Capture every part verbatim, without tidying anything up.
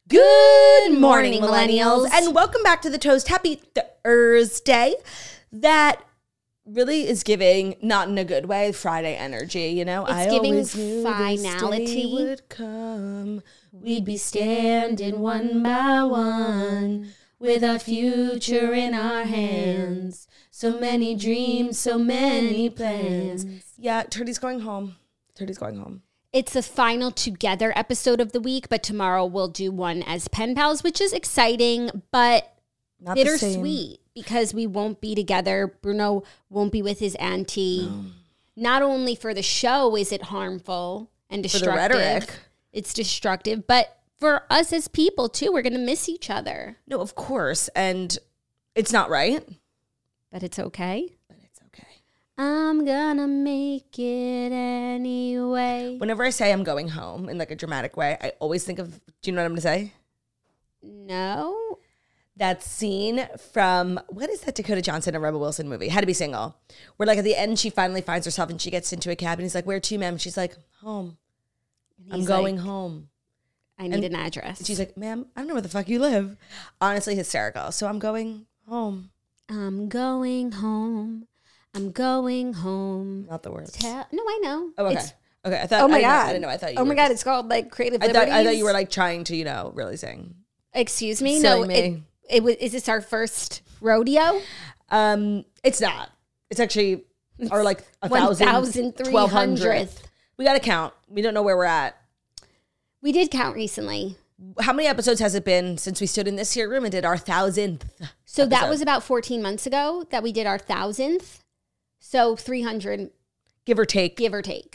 Good morning, millennials, and welcome back to The Toast. Happy Thursday. That really is giving, not in a good way, Friday energy, you know? It's I giving always knew finality. This day would come. We'd be standing one by one with our future in our hands. So many dreams, so many plans. Yeah, Turdy's going home. Turdy's going home. It's the final together episode of the week, but tomorrow we'll do one as pen pals, which is exciting, but Not the same. bittersweet because we won't be together. Bruno won't be with his auntie. No. Not only for the show is it harmful and destructive. For the rhetoric. It's destructive, but for us as people too, we're going to miss each other. No, of course. And it's not right. But it's okay. But it's okay. I'm gonna make it anyway. Whenever I say I'm going home in like a dramatic way, I always think of, do you know what I'm going to say? No. That scene from, what is that Dakota Johnson and Rebel Wilson movie? How to Be Single. Where like at the end, she finally finds herself and she gets into a cab and he's like, where to, ma'am? She's like, home. I'm going like, home. I need and an address. She's like, ma'am, I don't know where the fuck you live. Honestly, hysterical. So I'm going home. I'm going home. I'm going home. Not the words. Tell- no, I know. Oh, okay. It's, okay. I thought. Oh my I god. I didn't know. I thought you. Oh were my god. just, It's called like creative. I Liberties. thought. I thought you were like trying to, you know, really sing. Excuse me. Silly no. me. It, it was. Is this our first rodeo? Um, it's not. It's actually our like a one thousand, twelve hundredth. We got to count. We don't know where we're at. We did count recently. How many episodes has it been since we stood in this here room and did our thousandth? So episode? that was about fourteen months ago that we did our thousandth. So three hundred, give or take. Give or take.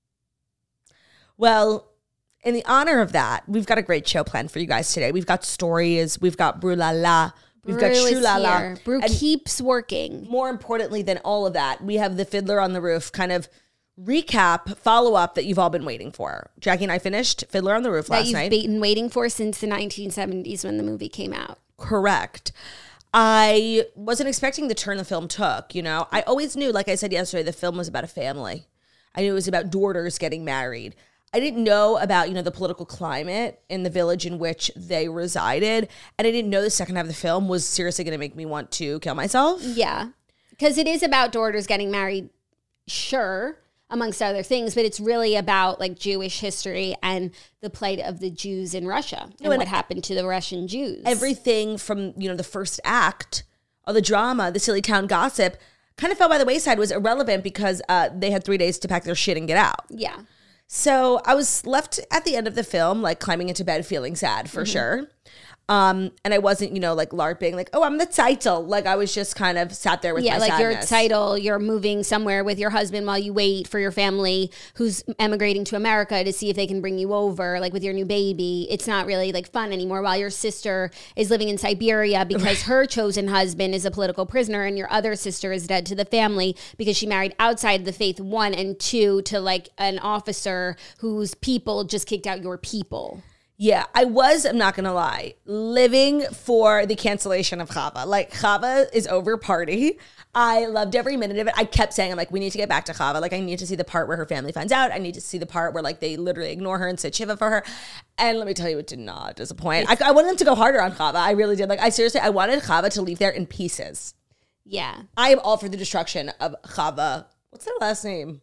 Well, in the honor of that, we've got a great show planned for you guys today. We've got stories. We've got Brew La La. We've Brew got Shoo La La. here. Brew And keeps working. more importantly than all of that, we have the Fiddler on the Roof kind of recap, follow-up that you've all been waiting for. Jackie and I finished Fiddler on the Roof That last you've night. been waiting for since the nineteen seventies when the movie came out. Correct. I wasn't expecting the turn the film took, you know. I always knew, like I said yesterday, the film was about a family. I knew it was about daughters getting married. I didn't know about, you know, the political climate in the village in which they resided. And I didn't know the second half of the film was seriously going to make me want to kill myself. Yeah. Because it is about daughters getting married, sure, amongst other things, but it's really about like Jewish history and the plight of the Jews in Russia and, no, and what happened to the Russian Jews. Everything from, you know, the first act of the drama, the silly town gossip, kind of fell by the wayside, was irrelevant because uh, they had three days to pack their shit and get out. Yeah. So I was left at the end of the film, like climbing into bed feeling sad for mm-hmm. sure. Um, and I wasn't, you know, like LARPing, like, oh, I'm the title. Like I was just kind of sat there with yeah, my like sadness. Your title, you're moving somewhere with your husband while you wait for your family who's emigrating to America to see if they can bring you over, like with your new baby. It's not really like fun anymore while your sister is living in Siberia because her chosen husband is a political prisoner and your other sister is dead to the family because she married outside the faith, one, and two, to like an officer whose people just kicked out your people. Yeah, I was, I'm not going to lie, living for the cancellation of Chava. Like, Chava is over party. I loved every minute of it. I kept saying, I'm like, we need to get back to Chava. Like, I need to see the part where her family finds out. I need to see the part where, like, they literally ignore her and sit Shiva for her. And let me tell you, it did not disappoint. I, I wanted them to go harder on Chava. I really did. Like, I seriously, I wanted Chava to leave there in pieces. Yeah. I am all for the destruction of Chava. What's their last name?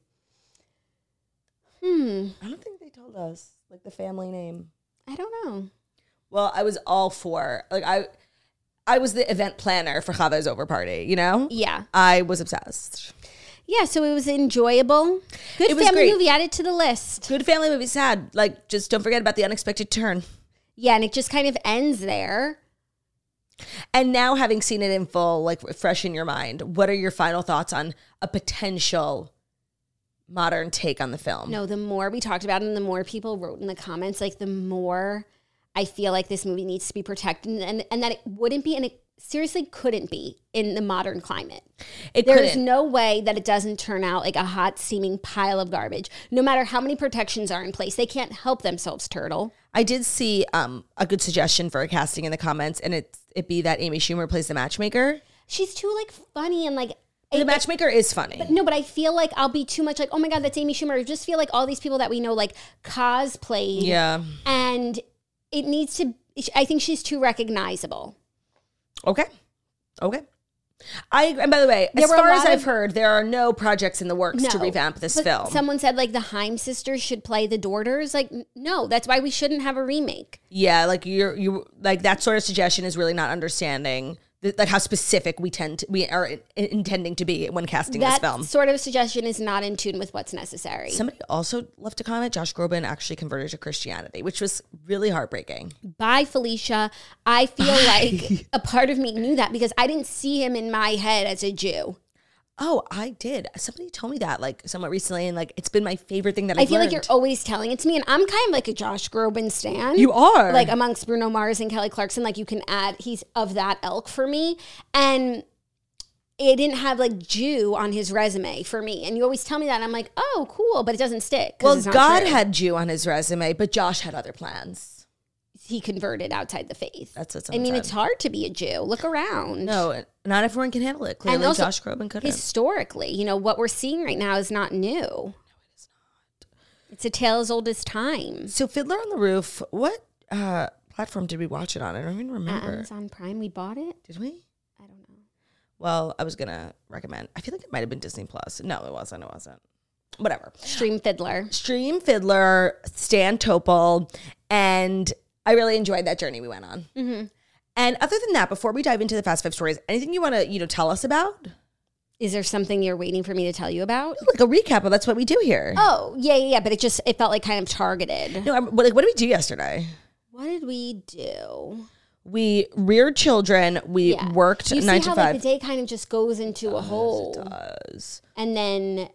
Hmm. I don't think they told us, like, the family name. I don't know. Well, I was all for, like, I I was the event planner for Chava's over party, you know? Yeah. I was obsessed. Yeah, so it was enjoyable. Good It was family great. movie, added to the list. Good family movie, sad. Like, just don't forget about the unexpected turn. Yeah, and it just kind of ends there. And now having seen it in full, like, fresh in your mind, what are your final thoughts on a potential modern take on the film? No, the more we talked about it and the more people wrote in the comments, like the more I feel like this movie needs to be protected and, and that it wouldn't be, and it seriously couldn't be in the modern climate. It There's couldn't. no way that it doesn't turn out like a hot steaming pile of garbage. No matter how many protections are in place, they can't help themselves, Turtle. I did see um, a good suggestion for a casting in the comments, and it it be that Amy Schumer plays the matchmaker. She's too like funny and like The it, matchmaker is funny. But no, but I feel like I'll be too much like, oh my God, that's Amy Schumer. I just feel like all these people that we know like cosplayed. Yeah. And it needs to, I think she's too recognizable. Okay. Okay. I and by the way, There as were a far as lot I've of- heard, there are no projects in the works to No. revamp this But film. Someone said like the Haim sisters should play the daughters. Like, n- no, that's why we shouldn't have a remake. Yeah, like you're you like that sort of suggestion is really not understanding the, like how specific we tend to, we are in, intending to be when casting That this film. sort of suggestion is not in tune with what's necessary. Somebody also left a comment. Josh Groban actually converted to Christianity, which was really heartbreaking. Bye, Felicia. I feel like a part of me knew that because I didn't see him in my head as a Jew. Oh, I did. Somebody told me that like somewhat recently, and like it's been my favorite thing that I I've feel learned. like you're always telling it to me, and I'm kind of like a Josh Groban stan. You are. Like amongst Bruno Mars and Kelly Clarkson, like you can add, he's of that ilk for me. And it didn't have like Jew on his resume for me. And you always tell me that, and I'm like, oh, cool, but it doesn't stick. 'Cause Well, it's not God true. had Jew on his resume, but Josh had other plans. He converted outside the faith. That's what I someone mean, said. it's hard to be a Jew. Look around. No, not everyone can handle it. Clearly, And also, Josh Groban couldn't. Historically, you know, what we're seeing right now is not new. No, it is not. It's a tale as old as time. So Fiddler on the Roof, what uh, platform did we watch it on? I don't even remember. Amazon Prime, we bought it. Did we? I don't know. Well, I was going to recommend. I feel like it might have been Disney Plus. No, it wasn't. It wasn't. Whatever. Stream Fiddler. Stream Fiddler, Stan Topol, and I really enjoyed that journey we went on. Mm-hmm. And other than that, before we dive into the Fast Five stories, anything you want to, you know, tell us about? Is there something you're waiting for me to tell you about? Like a recap of that's what we do here. Oh, yeah, yeah, yeah. But it just, it felt like kind of targeted. No, I'm, what, like, what did we do yesterday? What did we do? We reared children. We Yeah. worked You nine see to how five. like the day kind of just goes into a hole. It does. And then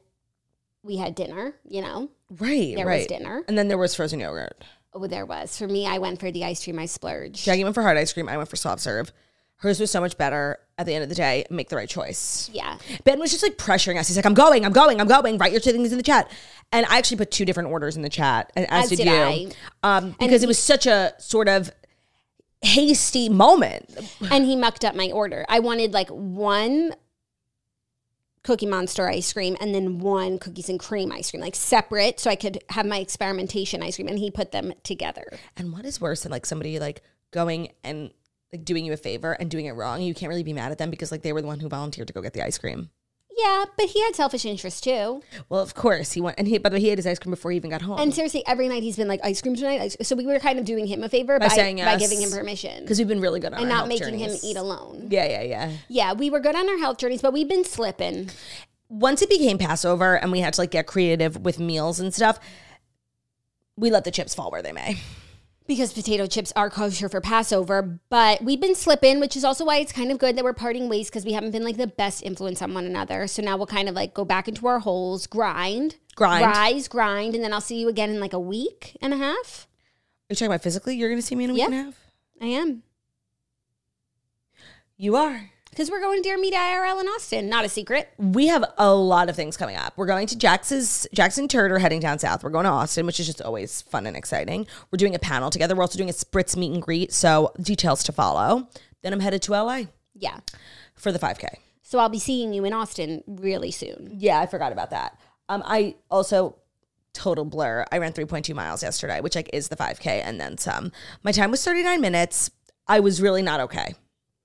we had dinner, you know. Right, There right. was dinner. And then there was frozen yogurt. Oh, there was. For me, I went for the ice cream I splurged. Jackie went for hard ice cream. I went for soft serve. Hers was so much better. At the end of the day, make the right choice. Yeah. Ben was just like pressuring us. He's like, I'm going, I'm going, I'm going. Write your two things in the chat. And I actually put two different orders in the chat, as, As did, did you. I. Um, because it was such a sort of hasty moment. And he mucked up my order. I wanted like one Cookie Monster ice cream and then one cookies and cream ice cream, like separate, so I could have my experimentation ice cream. And he put them together. And what is worse than like somebody like going and like doing you a favor and doing it wrong? You can't really be mad at them because like they were the one who volunteered to go get the ice cream. Yeah, but he had selfish interest too. Well, of course he went, and he. By the way, he had his ice cream before he even got home. And seriously, every night he's been like, ice cream tonight. Ice-. So we were kind of doing him a favor By by, saying by yes. giving him permission. because we've been really good on And our not health making journeys. him eat alone. Yeah, yeah, yeah. Yeah, we were good on our health journeys, but we've been slipping. Once it became Passover and we had to like get creative with meals and stuff, we let the chips fall where they may. Because potato chips are kosher for Passover, but we've been slipping, which is also why it's kind of good that we're parting ways because we haven't been like the best influence on one another. So now we'll kind of like go back into our holes, grind, Grind. rise, grind, and then I'll see you again in like a week and a half. Are you talking about physically? You're going to see me in a week Yeah. and a half? I am. You are. Because we're going to Dear Meet I R L in Austin. Not a secret. We have a lot of things coming up. We're going to Jax's, Jackson Turd are heading down south. We're going to Austin, which is just always fun and exciting. We're doing a panel together. We're also doing a Spritz meet and greet, so details to follow. Then I'm headed to L A Yeah. for the five K. So I'll be seeing you in Austin really soon. Yeah, I forgot about that. Um, I also, total blur, I ran three point two miles yesterday, which like is the five K and then some. My time was thirty-nine minutes. I was really not okay.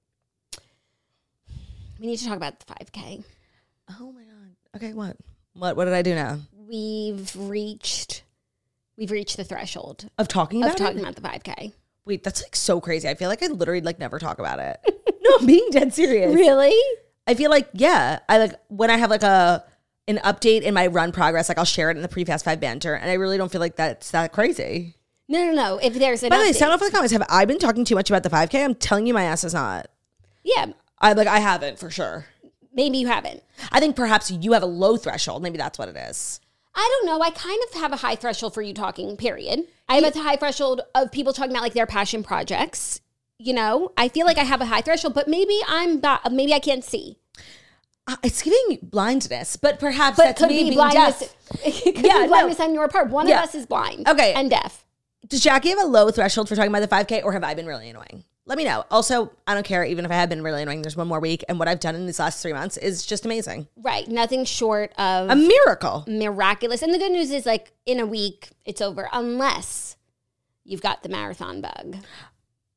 We need to talk about the five K. Oh my God. Okay, what? What What did I do now? We've reached, we've reached the threshold Of talking of about talking it? about the five K. Wait, that's like so crazy. I feel like I literally like never talk about it. No, I'm being dead serious. Really? I feel like, yeah, I like when I have like a an update in my run progress, like I'll share it in the pre-fast five banter, and I really don't feel like that's that crazy. No, no, no. If there's an By the way, update- sound off in the comments. Have I been talking too much about the five K? I'm telling you, my ass is not. yeah, I like I haven't for sure. maybe you haven't. I think perhaps you have a low threshold. Maybe that's what it is. I don't know. I kind of have a high threshold for you talking, period. I have a high threshold of people talking about like their passion projects. You know, I feel like I have a high threshold, but maybe I'm not, maybe I can't see. Uh, it's giving blindness, but perhaps But that's it could me be being blindness. deaf. It could Yeah, be no. blindness on your part. One Yeah. of us is blind. Okay. And deaf. Does Jackie have a low threshold for talking about the five K, or have I been really annoying? Let me know. Also, I don't care. Even if I have been really annoying, there's one more week, and what I've done in these last three months is just amazing. Right. Nothing short of A miracle. miraculous. And the good news is like in a week, it's over unless you've got the marathon bug.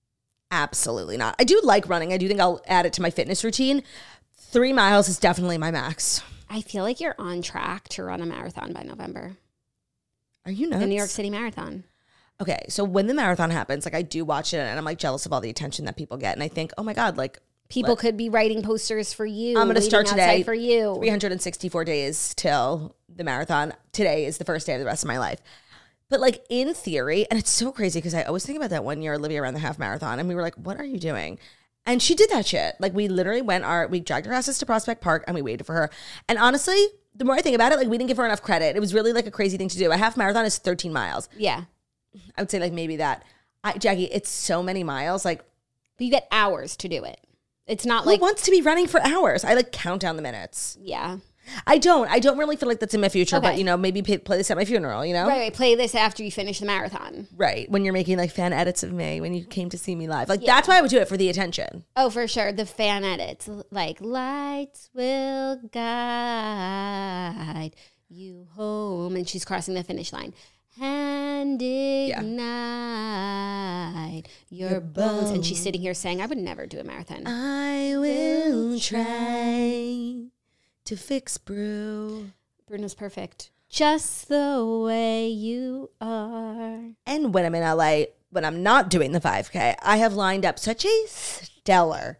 Absolutely not. I do like running. I do think I'll add it to my fitness routine. Three miles is definitely my max. I feel like you're on track to run a marathon by November. Are you nuts? The New York City Marathon. Okay, so when the marathon happens, like I do watch it and I'm like jealous of all the attention that people get. And I think, oh my God, like people let, could be writing posters for you. I'm going to start today for you. three hundred sixty-four days till the marathon. Today is the first day of the rest of my life. But like in theory, and it's so crazy because I always think about that one year Olivia ran the half marathon and we were like, what are you doing? And she did that shit. Like we literally went our, we dragged her asses to Prospect Park and we waited for her. And honestly, the more I think about it, like we didn't give her enough credit. It was really like a crazy thing to do. A half marathon is thirteen miles. Yeah. I would say like maybe that. I, Jackie, it's so many miles. Like, but you get hours to do it. It's not who like wants to be running for hours? I like count down the minutes. Yeah. I don't. I don't really feel like that's in my future, Okay. but you know, maybe play, play this at my funeral, you know? Right, right. Play this after you finish the marathon. Right. When you're making like fan edits of me, when you came to see me live. Like Yeah. that's why I would do it, for the attention. Oh, for sure. The fan edits. Like, lights will guide you home. And she's crossing the finish line. And ignite your, your bones. bones. And she's sitting here saying, I would never do a marathon. I will try to fix Brew. Bruno's perfect. Just the way you are. And when I'm in L A, when I'm not doing the five K, I have lined up such a stellar,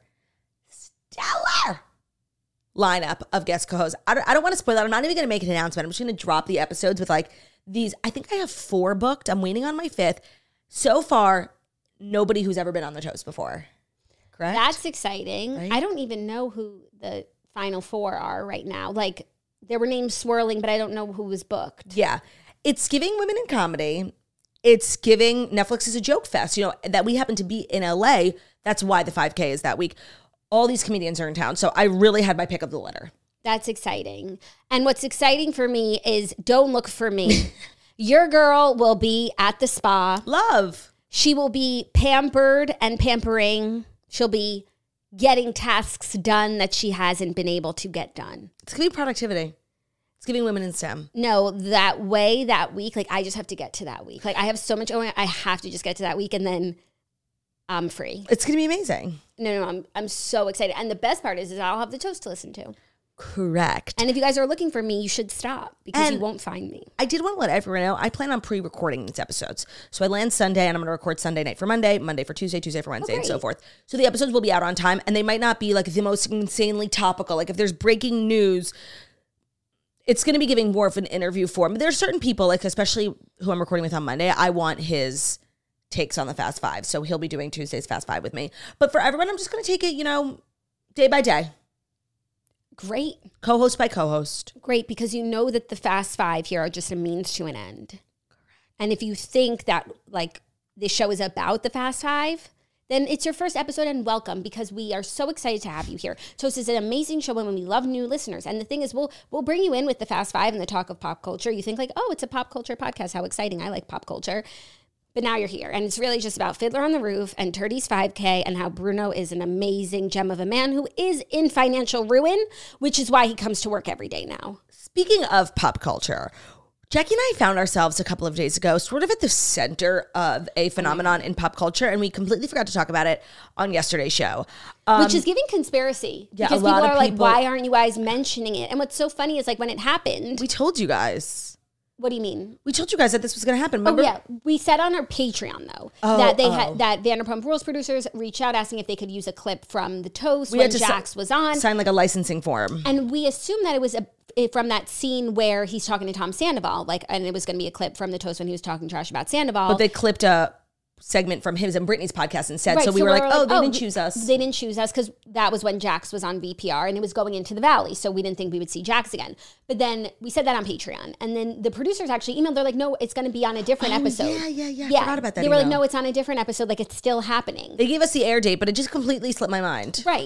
stellar lineup of guest co-hosts. I don't, I don't want to spoil that. I'm not even going to make an announcement. I'm just going to drop the episodes with like these. I think I have four booked. I'm waiting on my fifth. So far, nobody who's ever been on the Toast before. Correct? That's exciting. Right? I don't even know who the final four are right now. Like, there were names swirling, but I don't know who was booked. Yeah. It's giving Women in Comedy. It's giving Netflix is a joke fest, you know, that we happen to be in L A. That's why the five K is that week. All these comedians are in town. So I really had my pick of the litter. That's exciting. And what's exciting for me is don't look for me. Your girl will be at the spa. Love. She will be pampered and pampering. She'll be getting tasks done that she hasn't been able to get done. It's giving productivity. It's giving women in STEM. No, that way, that week, like I just have to get to that week. Like I have so much going on. I have to just get to that week and then I'm free. It's going to be amazing. No, no, I'm I'm so excited. And the best part is, is I'll have the Toast to listen to. Correct. And if you guys are looking for me, you should stop because and you won't find me. I did want to let everyone know, I plan on pre-recording these episodes. So I land Sunday and I'm going to record Sunday night for Monday, Monday for Tuesday, Tuesday for Wednesday, Oh, and so great. forth. So the episodes will be out on time and they might not be like the most insanely topical. Like if there's breaking news, it's going to be giving more of an interview form. There's certain people, like especially who I'm recording with on Monday, I want his takes on the Fast Five. So he'll be doing Tuesday's Fast Five with me. But for everyone, I'm just going to take it, you know, day by day. Great. Co-host by co-host. Great, because you know that the Fast Five here are just a means to an end. And if you think that like this show is about the Fast Five, then it's your first episode and welcome, because we are so excited to have you here. Toast is an amazing show and we love new listeners. And the thing is, we'll we'll bring you in with the Fast Five and the talk of pop culture. You think like, oh, it's a pop culture podcast. How exciting. I like pop culture. But now you're here. And it's really just about Fiddler on the Roof and Turdy's five K and how Bruno is an amazing gem of a man who is in financial ruin, which is why he comes to work every day now. Speaking of pop culture, Jackie and I found ourselves a couple of days ago sort of at the center of a phenomenon in pop culture, and we completely forgot to talk about it on yesterday's show. Um, Which is giving conspiracy. Yeah, because a lot people of are like, people- why aren't you guys mentioning it? And what's so funny is like when it happened, we told you guys. what do you mean? We told you guys that this was going to happen. Remember? Oh, yeah. We said on our Patreon, though, Oh, that they oh. had that Vanderpump Rules producers reached out asking if they could use a clip from the Toast We when had to si- Jax was on. Sign like a licensing form. And we assumed that it was a, it- from that scene where he's talking to Tom Sandoval, like, and it was going to be a clip from the Toast when he was talking trash about Sandoval. But they clipped a segment from his and Britney's podcast instead. Right, so we were like, oh, they didn't we- choose us. They didn't choose us because that was when Jax was on V P R and it was going into the Valley. So we didn't think we would see Jax again. But then we said that on Patreon. And then the producers actually emailed. They're like, no, it's going to be on a different Oh, episode. yeah, yeah, yeah. I forgot about that They were like, email. no, it's on a different episode. Like, it's still happening. They gave us the air date, but it just completely slipped my mind. Right.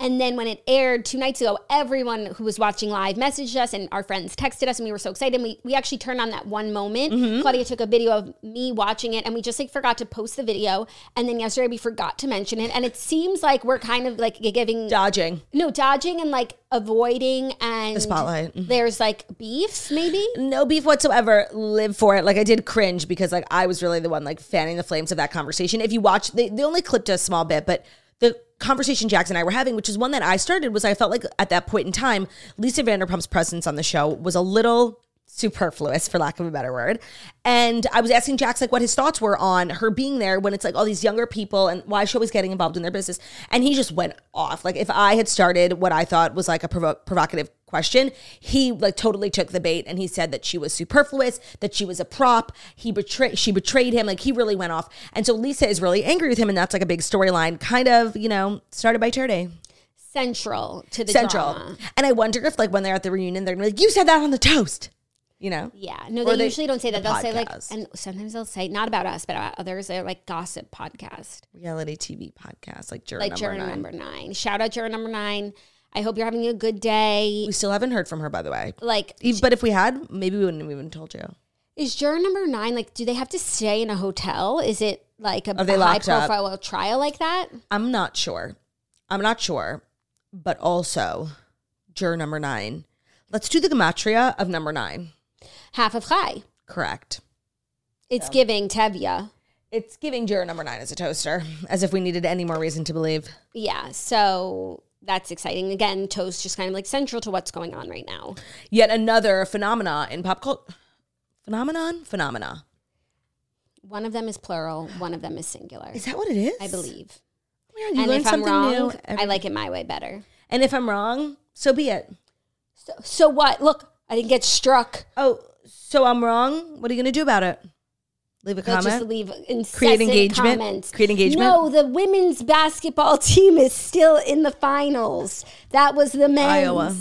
And then when it aired two nights ago, everyone who was watching live messaged us and our friends texted us and we were so excited. And we, we actually turned on that one moment. Mm-hmm. Claudia took a video of me watching it and we just like forgot to post the video. And then yesterday we forgot to mention it. And it seems like we're kind of like giving... Dodging. No, dodging and like avoiding and... The spotlight. There's like beef maybe? No beef whatsoever. Live for it. Like I did cringe because like I was really the one like fanning the flames of that conversation. If you watch, they, they only clipped a small bit, but the conversation Jax and I were having, which is one that I started, was I felt like at that point in time, Lisa Vanderpump's presence on the show was a little superfluous, for lack of a better word. And I was asking Jax like what his thoughts were on her being there when it's like all these younger people and why she was getting involved in their business. And he just went off. Like if I had started what I thought was like a provo- provocative question, he like totally took the bait and he said that she was superfluous, that she was a prop. He betrayed, she betrayed him. Like he really went off. And so Lisa is really angry with him. And that's like a big storyline kind of, you know, started by Turday. Central to the Central. drama. And I wonder if like when they're at the reunion, they're gonna be like, you said that on the toast. You know? Yeah. No, they, they usually don't say that. the They'll say like, podcast. and sometimes they'll say, not about us, but about others. They're like gossip podcast. Reality T V podcast, like Juror Like number juror nine. number nine. Shout out juror number nine. I hope you're having a good day. We still haven't heard from her, by the way. Like, E- But if we had, maybe we wouldn't have even told you. is juror number nine, like, do they have to stay in a hotel? Is it like a, Are they a high locked up? profile trial like that? I'm not sure. I'm not sure. But also, juror number nine. Let's do the gematria of number nine. Half of Chai. Correct. It's giving Tevya. It's giving juror number nine as a toaster, as if we needed any more reason to believe. Yeah. So that's exciting. Again, toast just kind of like central to what's going on right now. Yet another phenomena in pop culture. Phenomenon? Phenomena. One of them is plural. One of them is singular. Is that what it is? I believe. Yeah, you And learn if I'm something wrong, new. I every- like it my way better. And if I'm wrong, so be it. So, so what? Look, I didn't get struck. Oh, so I'm wrong? What are you going to do about it? Leave a They'll comment? just leave incessant Create engagement? comments. Create engagement? No, the women's basketball team is still in the finals. That was the men's. Iowa.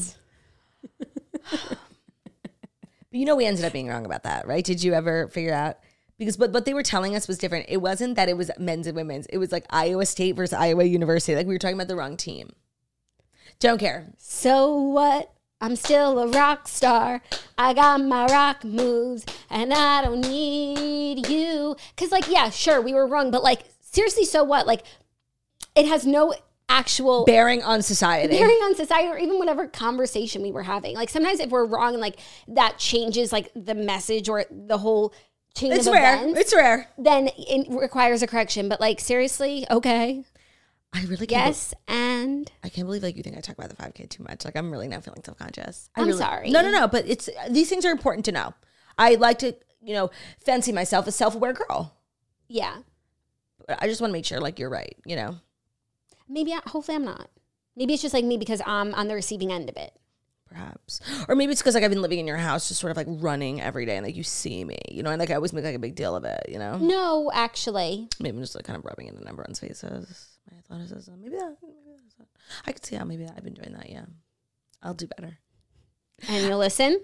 But you know we ended up being wrong about that, right? Did you ever figure out? Because what, what they were telling us was different. It wasn't that it was men's and women's. It was like Iowa State versus Iowa University. Like we were talking about the wrong team. Don't care. So what? I'm still a rock star. I got my rock moves and I don't need you. Because like, yeah, sure, we were wrong. But like, seriously, so what? Like, it has no actual Bearing on society. bearing on society or even whatever conversation we were having. Like sometimes if we're wrong and like that changes like the message or the whole chain It's of rare. events, It's rare. then it requires a correction. But like seriously, okay. I really can't. Yes, and I can't believe like you think I talk about the five K too much. Like I'm really now feeling self-conscious. I I'm really, sorry. No, no, no. But it's these things are important to know. I like to, you know, fancy myself a self-aware girl. yeah. But I just want to make sure like you're right, you know. Maybe, I, hopefully I'm not. Maybe it's just like me because I'm on the receiving end of it. Perhaps. Or maybe it's because like I've been living in your house just sort of like running every day and like you see me, you know, and like I always make like a big deal of it, you know? No, actually. Maybe I'm just like kind of rubbing it in everyone's faces. My athleticism. Maybe that. Maybe that's that. I could see how maybe that I've been doing that, yeah. I'll do better. And you'll listen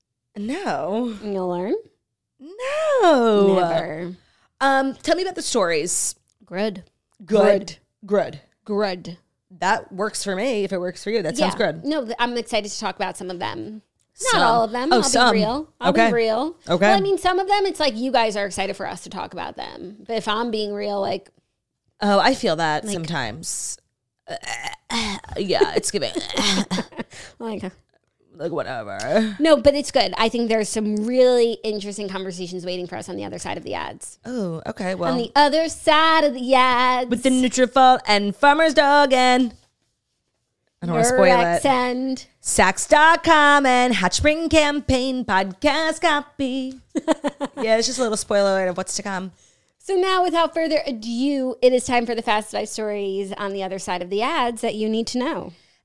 No. and you'll learn. No. Never. Um, tell me about the stories. Good. Good. Good. Good. That works for me. If it works for you, that sounds good. No, th- I'm excited to talk about some of them. Not Some. all of them. Oh, I'll some. be real. I'll Okay. be real. Okay. Well, I mean, some of them, it's like you guys are excited for us to talk about them. But if I'm being real, like, Oh, I feel that sometimes. Uh, yeah, it's giving. like, like whatever. no, but it's good. I think there's some really interesting conversations waiting for us on the other side of the ads. Oh, okay. Well, On the other side of the ads. with the Nutrafol and Farmer's Dog and I don't want to spoil it. End. Saks dot com and Hot Spring Campaign podcast copy. Yeah, it's just a little spoiler alert of what's to come. So now, without further ado, it is time for the Fast Five stories on the other side of the ads that you need to know.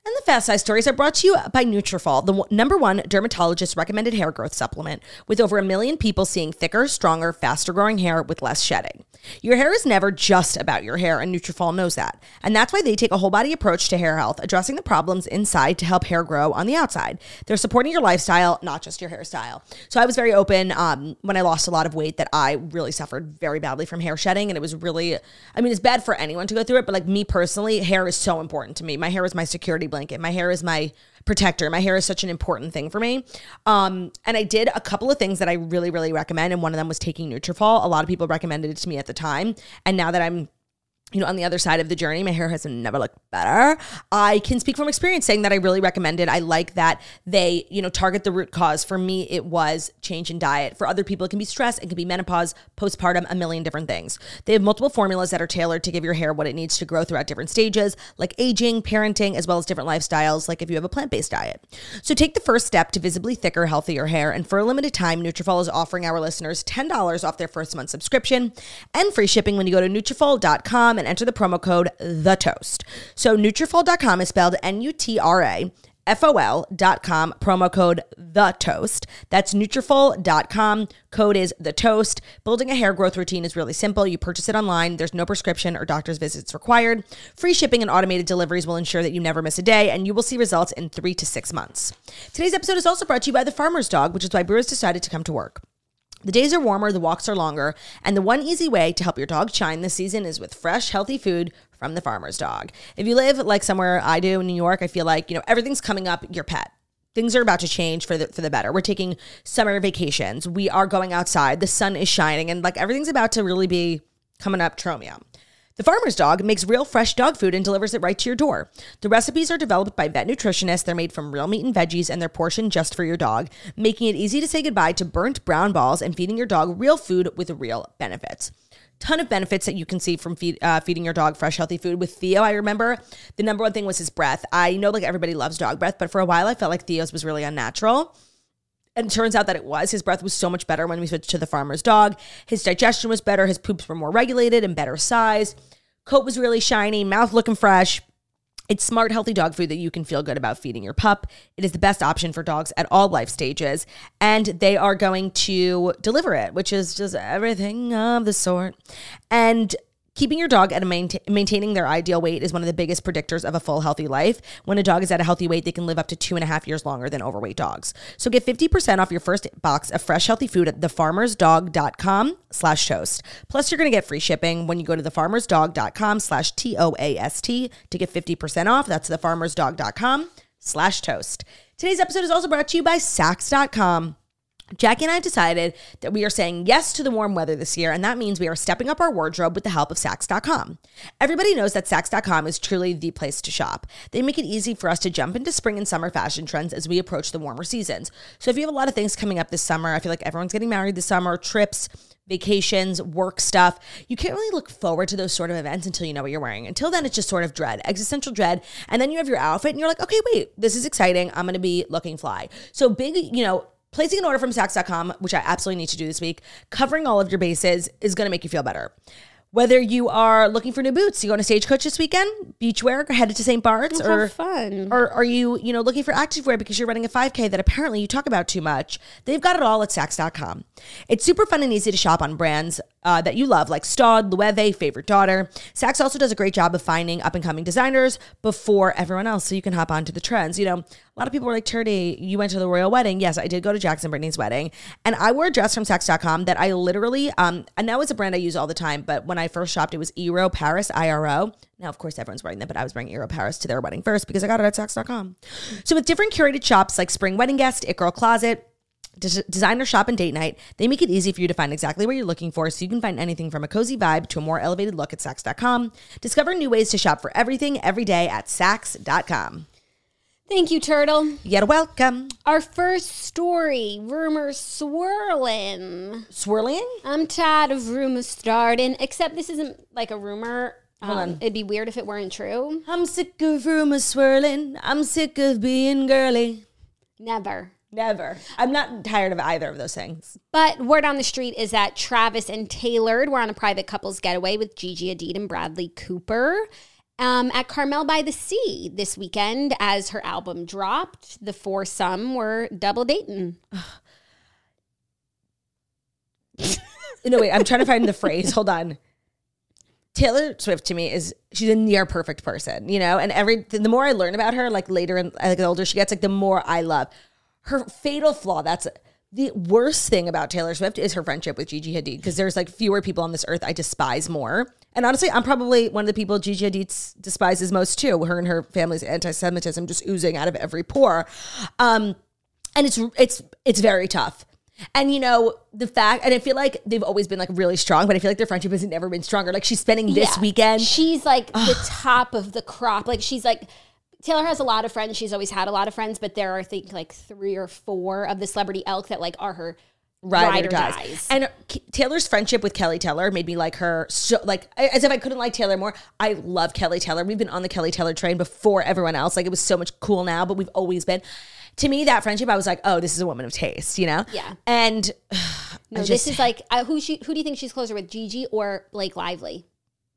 And the Fast Size Stories are brought to you by Nutrafol, the w- number one dermatologist recommended hair growth supplement, with over a million people seeing thicker, stronger, faster growing hair with less shedding. Your hair is never just about your hair, and Nutrafol knows that. And that's why they take a whole body approach to hair health, addressing the problems inside to help hair grow on the outside. They're supporting your lifestyle, not just your hairstyle. So I was very open um, when I lost a lot of weight that I really suffered very badly from hair shedding. And it was really, I mean, it's bad for anyone to go through it, but like me personally, hair is so important to me. My hair is my security blanket. My hair is my protector. My hair is such an important thing for me. Um, and I did a couple of things that I really, really recommend. And one of them was taking Nutrafol. A lot of people recommended it to me at the time. And now that I'm you know, on the other side of the journey, my hair has never looked better. I can speak from experience saying that I really recommend it. I like that they, you know, target the root cause. For me, it was change in diet. For other people, it can be stress. It can be menopause, postpartum, a million different things. They have multiple formulas that are tailored to give your hair what it needs to grow throughout different stages, like aging, parenting, as well as different lifestyles, like if you have a plant-based diet. So take the first step to visibly thicker, healthier hair. And for a limited time, Nutrafol is offering our listeners ten dollars off their first month subscription and free shipping when you go to Nutrafol dot com and enter the promo code THETOAST. So Nutrafol dot com is spelled N U T R A F O L dot com, promo code THETOAST. That's Nutrafol dot com. Code is THETOAST. Building a hair growth routine is really simple. You purchase it online. There's no prescription or doctor's visits required. Free shipping and automated deliveries will ensure that you never miss a day, and you will see results in three to six months. Today's episode is also brought to you by The Farmer's Dog, which is why brewers decided to come to work. The days are warmer, the walks are longer, and the one easy way to help your dog shine this season is with fresh, healthy food from The Farmer's Dog. If you live like somewhere I do in New York, I feel like, you know, everything's coming up your pet. Things are about to change for the for the better. We're taking summer vacations. We are going outside. The sun is shining, and like everything's about to really be coming up Tromeo. The Farmer's Dog makes real fresh dog food and delivers it right to your door. The recipes are developed by vet nutritionists. They're made from real meat and veggies, and they're portioned just for your dog, making it easy to say goodbye to burnt brown balls and feeding your dog real food with real benefits. Ton of benefits that you can see from feed, uh, feeding your dog fresh, healthy food. With Theo, I remember the number one thing was his breath. I know like everybody loves dog breath, but for a while I felt like Theo's was really unnatural. And it turns out that it was. His breath was so much better when we switched to the Farmer's Dog. His digestion was better. His poops were more regulated and better size. Coat was really shiny, mouth looking fresh. It's smart, healthy dog food that you can feel good about feeding your pup. It is the best option for dogs at all life stages, and they are going to deliver it, which is just everything of the sort. And keeping your dog at a maintain, maintaining their ideal weight is one of the biggest predictors of a full healthy life. When a dog is at a healthy weight, they can live up to two and a half years longer than overweight dogs. So get fifty percent off your first box of fresh healthy food at thefarmersdog.com slash toast. Plus you're going to get free shipping when you go to thefarmersdog.com slash T O A S T to get fifty percent off. That's thefarmersdog.com slash toast. Today's episode is also brought to you by Sax dot com. Jackie and I decided that we are saying yes to the warm weather this year, and that means we are stepping up our wardrobe with the help of Sax dot com. Everybody knows that Sax dot com is truly the place to shop. They make it easy for us to jump into spring and summer fashion trends as we approach the warmer seasons. So if you have a lot of things coming up this summer, I feel like everyone's getting married this summer, trips, vacations, work stuff, you can't really look forward to those sort of events until you know what you're wearing. Until then, it's just sort of dread, existential dread. And then you have your outfit and you're like, okay, wait, this is exciting. I'm going to be looking fly. So big, you know, placing an order from Sax dot com, which I absolutely need to do this week, covering all of your bases is going to make you feel better. Whether you are looking for new boots, you going to Stagecoach this weekend, beachwear, headed to Saint Bart's, That's or fun. or are you, you know, looking for activewear because you're running a five K that apparently you talk about too much? They've got it all at Sax dot com. It's super fun and easy to shop on brands uh, that you love, like Staud, Loewe, Favorite Daughter. Sax also does a great job of finding up and coming designers before everyone else, so you can hop onto the trends. You know, a lot of people were like, Turdy, you went to the royal wedding. Yes, I did go to Jackson Brittany's wedding. And I wore a dress from Sax dot com that I literally, um, and now it's a brand I use all the time, but when I first shopped, it was Iro Paris, I R O. Now, of course, everyone's wearing them, but I was wearing Iro Paris to their wedding first because I got it at Sax dot com. So with different curated shops like Spring Wedding Guest, It Girl Closet, Des- Designer Shop, and Date Night, they make it easy for you to find exactly what you're looking for, so you can find anything from a cozy vibe to a more elevated look at Sax dot com. Discover new ways to shop for everything every day at Sax dot com. Thank you, Turtle. You're welcome. Our first story, rumors swirling. Swirling? I'm tired of rumors starting, except this isn't like a rumor. Hold Um, on. it'd be weird if it weren't true. I'm sick of rumors swirling. I'm sick of being girly. Never. Never. I'm not tired of either of those things. But word on the street is that Travis and Taylor were on a private couples getaway with Gigi Hadid and Bradley Cooper. Um, at Carmel by the Sea this weekend, as her album dropped, the foursome were double dating. No, wait, I'm trying to find the phrase. Hold on. Taylor Swift to me is, she's a near perfect person, you know? And every, the more I learn about her, like later and like the older she gets, like the more I love her fatal flaw. That's the worst thing about Taylor Swift is her friendship with Gigi Hadid, because there's like fewer people on this earth I despise more. And honestly, I'm probably one of the people Gigi Hadid despises most too. Her and her family's anti-Semitism just oozing out of every pore. Um, and it's, it's, it's very tough. And, you know, the fact, and I feel like they've always been like really strong, but I feel like their friendship has never been stronger. Like she's spending this Yeah. weekend. She's like the top of the crop. Like she's like, Taylor has a lot of friends. She's always had a lot of friends, but there are, I think, like three or four of the celebrity elk that like are her ride, Ride or or dies. dies. And K- Taylor's friendship with Kelly Taylor made me like her so, like, as if I couldn't like Taylor more. I love Kelly Taylor. We've been on the Kelly Taylor train before everyone else. Like it was so much cool now, but we've always been. To me, that friendship, I was like, oh, this is a woman of taste, you know? Yeah. And No, I just, this is like, uh, who she, who do you think she's closer with, Gigi or Blake Lively?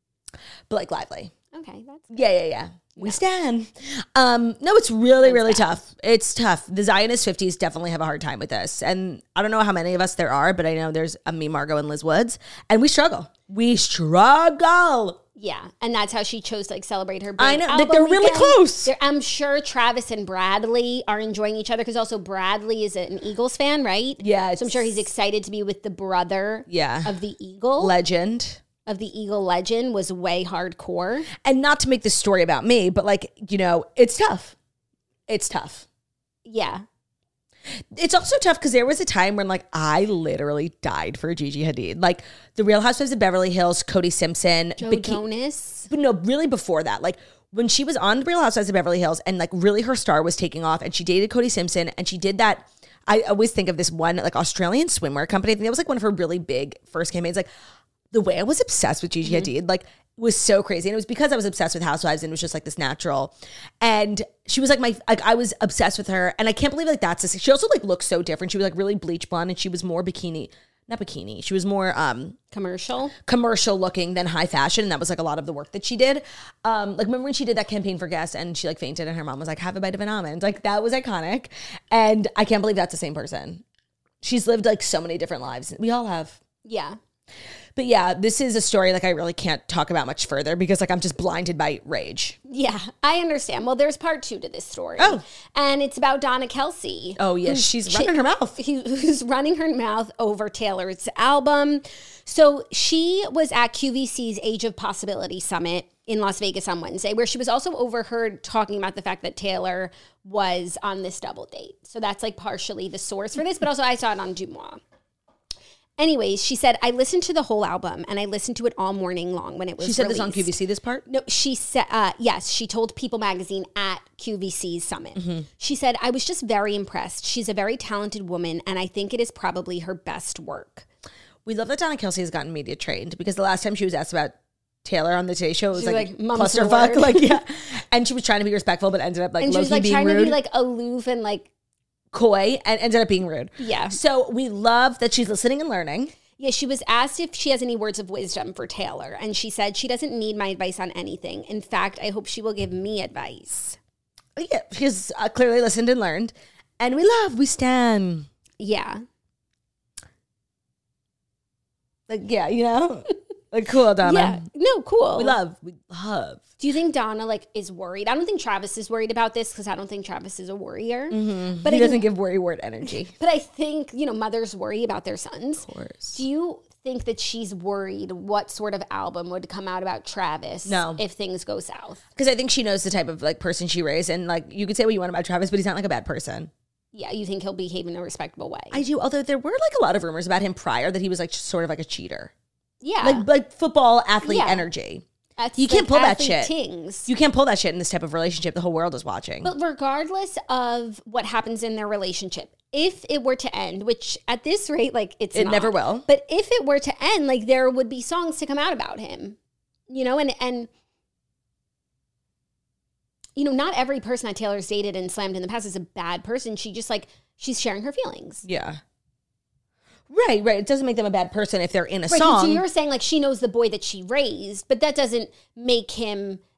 Blake Lively. Okay, that's Yeah, yeah, yeah. We stand. Um, no, it's really, really tough. It's tough. The Zionist fifties definitely have a hard time with this. And I don't know how many of us there are, but I know there's a me, Margot, and Liz Woods. And we struggle. We struggle. Yeah, and that's how she chose to like celebrate her big I know. Like, album they're really weekend. close. They're- I'm sure Travis and Bradley are enjoying each other because also Bradley is an Eagles fan, right? Yeah. So I'm sure he's excited to be with the brother Yeah. of the Eagle. Legend. of the Eagle legend was way hardcore. And not to make this story about me, but like, you know, it's tough. It's tough. Yeah. It's also tough because there was a time when like I literally died for Gigi Hadid. Like the Real Housewives of Beverly Hills, Cody Simpson. Joe Biki- Jonas. But no, really before that. Like when she was on Real Housewives of Beverly Hills and like really her star was taking off and she dated Cody Simpson and she did that. I always think of this one like Australian swimwear company. I think that was like one of her really big first campaigns. Like the way I was obsessed with Gigi Mm-hmm. Hadid, like was so crazy. And it was because I was obsessed with Housewives and it was just like this natural. And she was like my, like I was obsessed with her. And I can't believe like that's, a, she also like looked so different. She was like really bleach blonde and she was more bikini, not bikini. She was more um Commercial. commercial looking than high fashion. And that was like a lot of the work that she did. Um, like remember when she did that campaign for Guess and she like fainted and her mom was like, have a bite of an almond. Like that was iconic. And I can't believe that's the same person. She's lived like so many different lives. We all have. Yeah. But yeah, this is a story like I really can't talk about much further because like I'm just blinded by rage. Yeah, I understand. Well, there's part two to this story. Oh. And it's about Donna Kelsey. Oh yes, she's running her mouth. He, who's running her mouth over Taylor's album. So she was at Q V C's Age of Possibility Summit in Las Vegas on Wednesday, where she was also overheard talking about the fact that Taylor was on this double date. So that's like partially the source for this, but also I saw it on Dumois. Anyways, she said, I listened to the whole album and I listened to it all morning long when it was She said released. this on Q V C, this part? No, she said, uh, yes, she told People Magazine at Q V C's summit. Mm-hmm. She said, I was just very impressed. She's a very talented woman and I think it is probably her best work. We love that Donna Kelsey has gotten media trained because the last time she was asked about Taylor on the Today Show, it was She was like, like, "Mum's the clusterfuck. word." Like, yeah. And she was trying to be respectful, but ended up like And she low was key like being trying rude. to be like aloof and like, coy and ended up being rude. Yeah. So we love that she's listening and learning. yeah, she was asked if she has any words of wisdom for Taylor. And she said, she doesn't need my advice on anything. In fact, I hope she will give me advice. Yeah, she's uh, clearly listened and learned. And we love, we stand. Yeah. Like, yeah, you know? Like, cool, Donna. Yeah. No, cool. We love, we love. Do you think Donna like is worried? I don't think Travis is worried about this because I don't think Travis is a worrier. Mm-hmm. But he I doesn't think, give worry word energy. but I think, you know, mothers worry about their sons. Of course. Do you think that she's worried what sort of album would come out about Travis No. if things go south? Because I think she knows the type of like person she raised. And like, you could say what you want about Travis, but he's not like a bad person. Yeah, you think he'll behave in a respectable way? I do. Although there were like a lot of rumors about him prior that he was like just sort of like a cheater. yeah. Like, like football athlete Yeah. energy. That's you can't like pull that athlete shit. Tings. You can't pull that shit in this type of relationship. The whole world is watching. But regardless of what happens in their relationship, if it were to end, which at this rate, like it's It not, never will. But if it were to end, like there would be songs to come out about him, you know, and and you know, not every person that Taylor's dated and slammed in the past is a bad person. She just like she's sharing her feelings. Yeah. Right, right. It doesn't make them a bad person if they're in a Right, song. so you're saying like she knows the boy that she raised, but that doesn't make him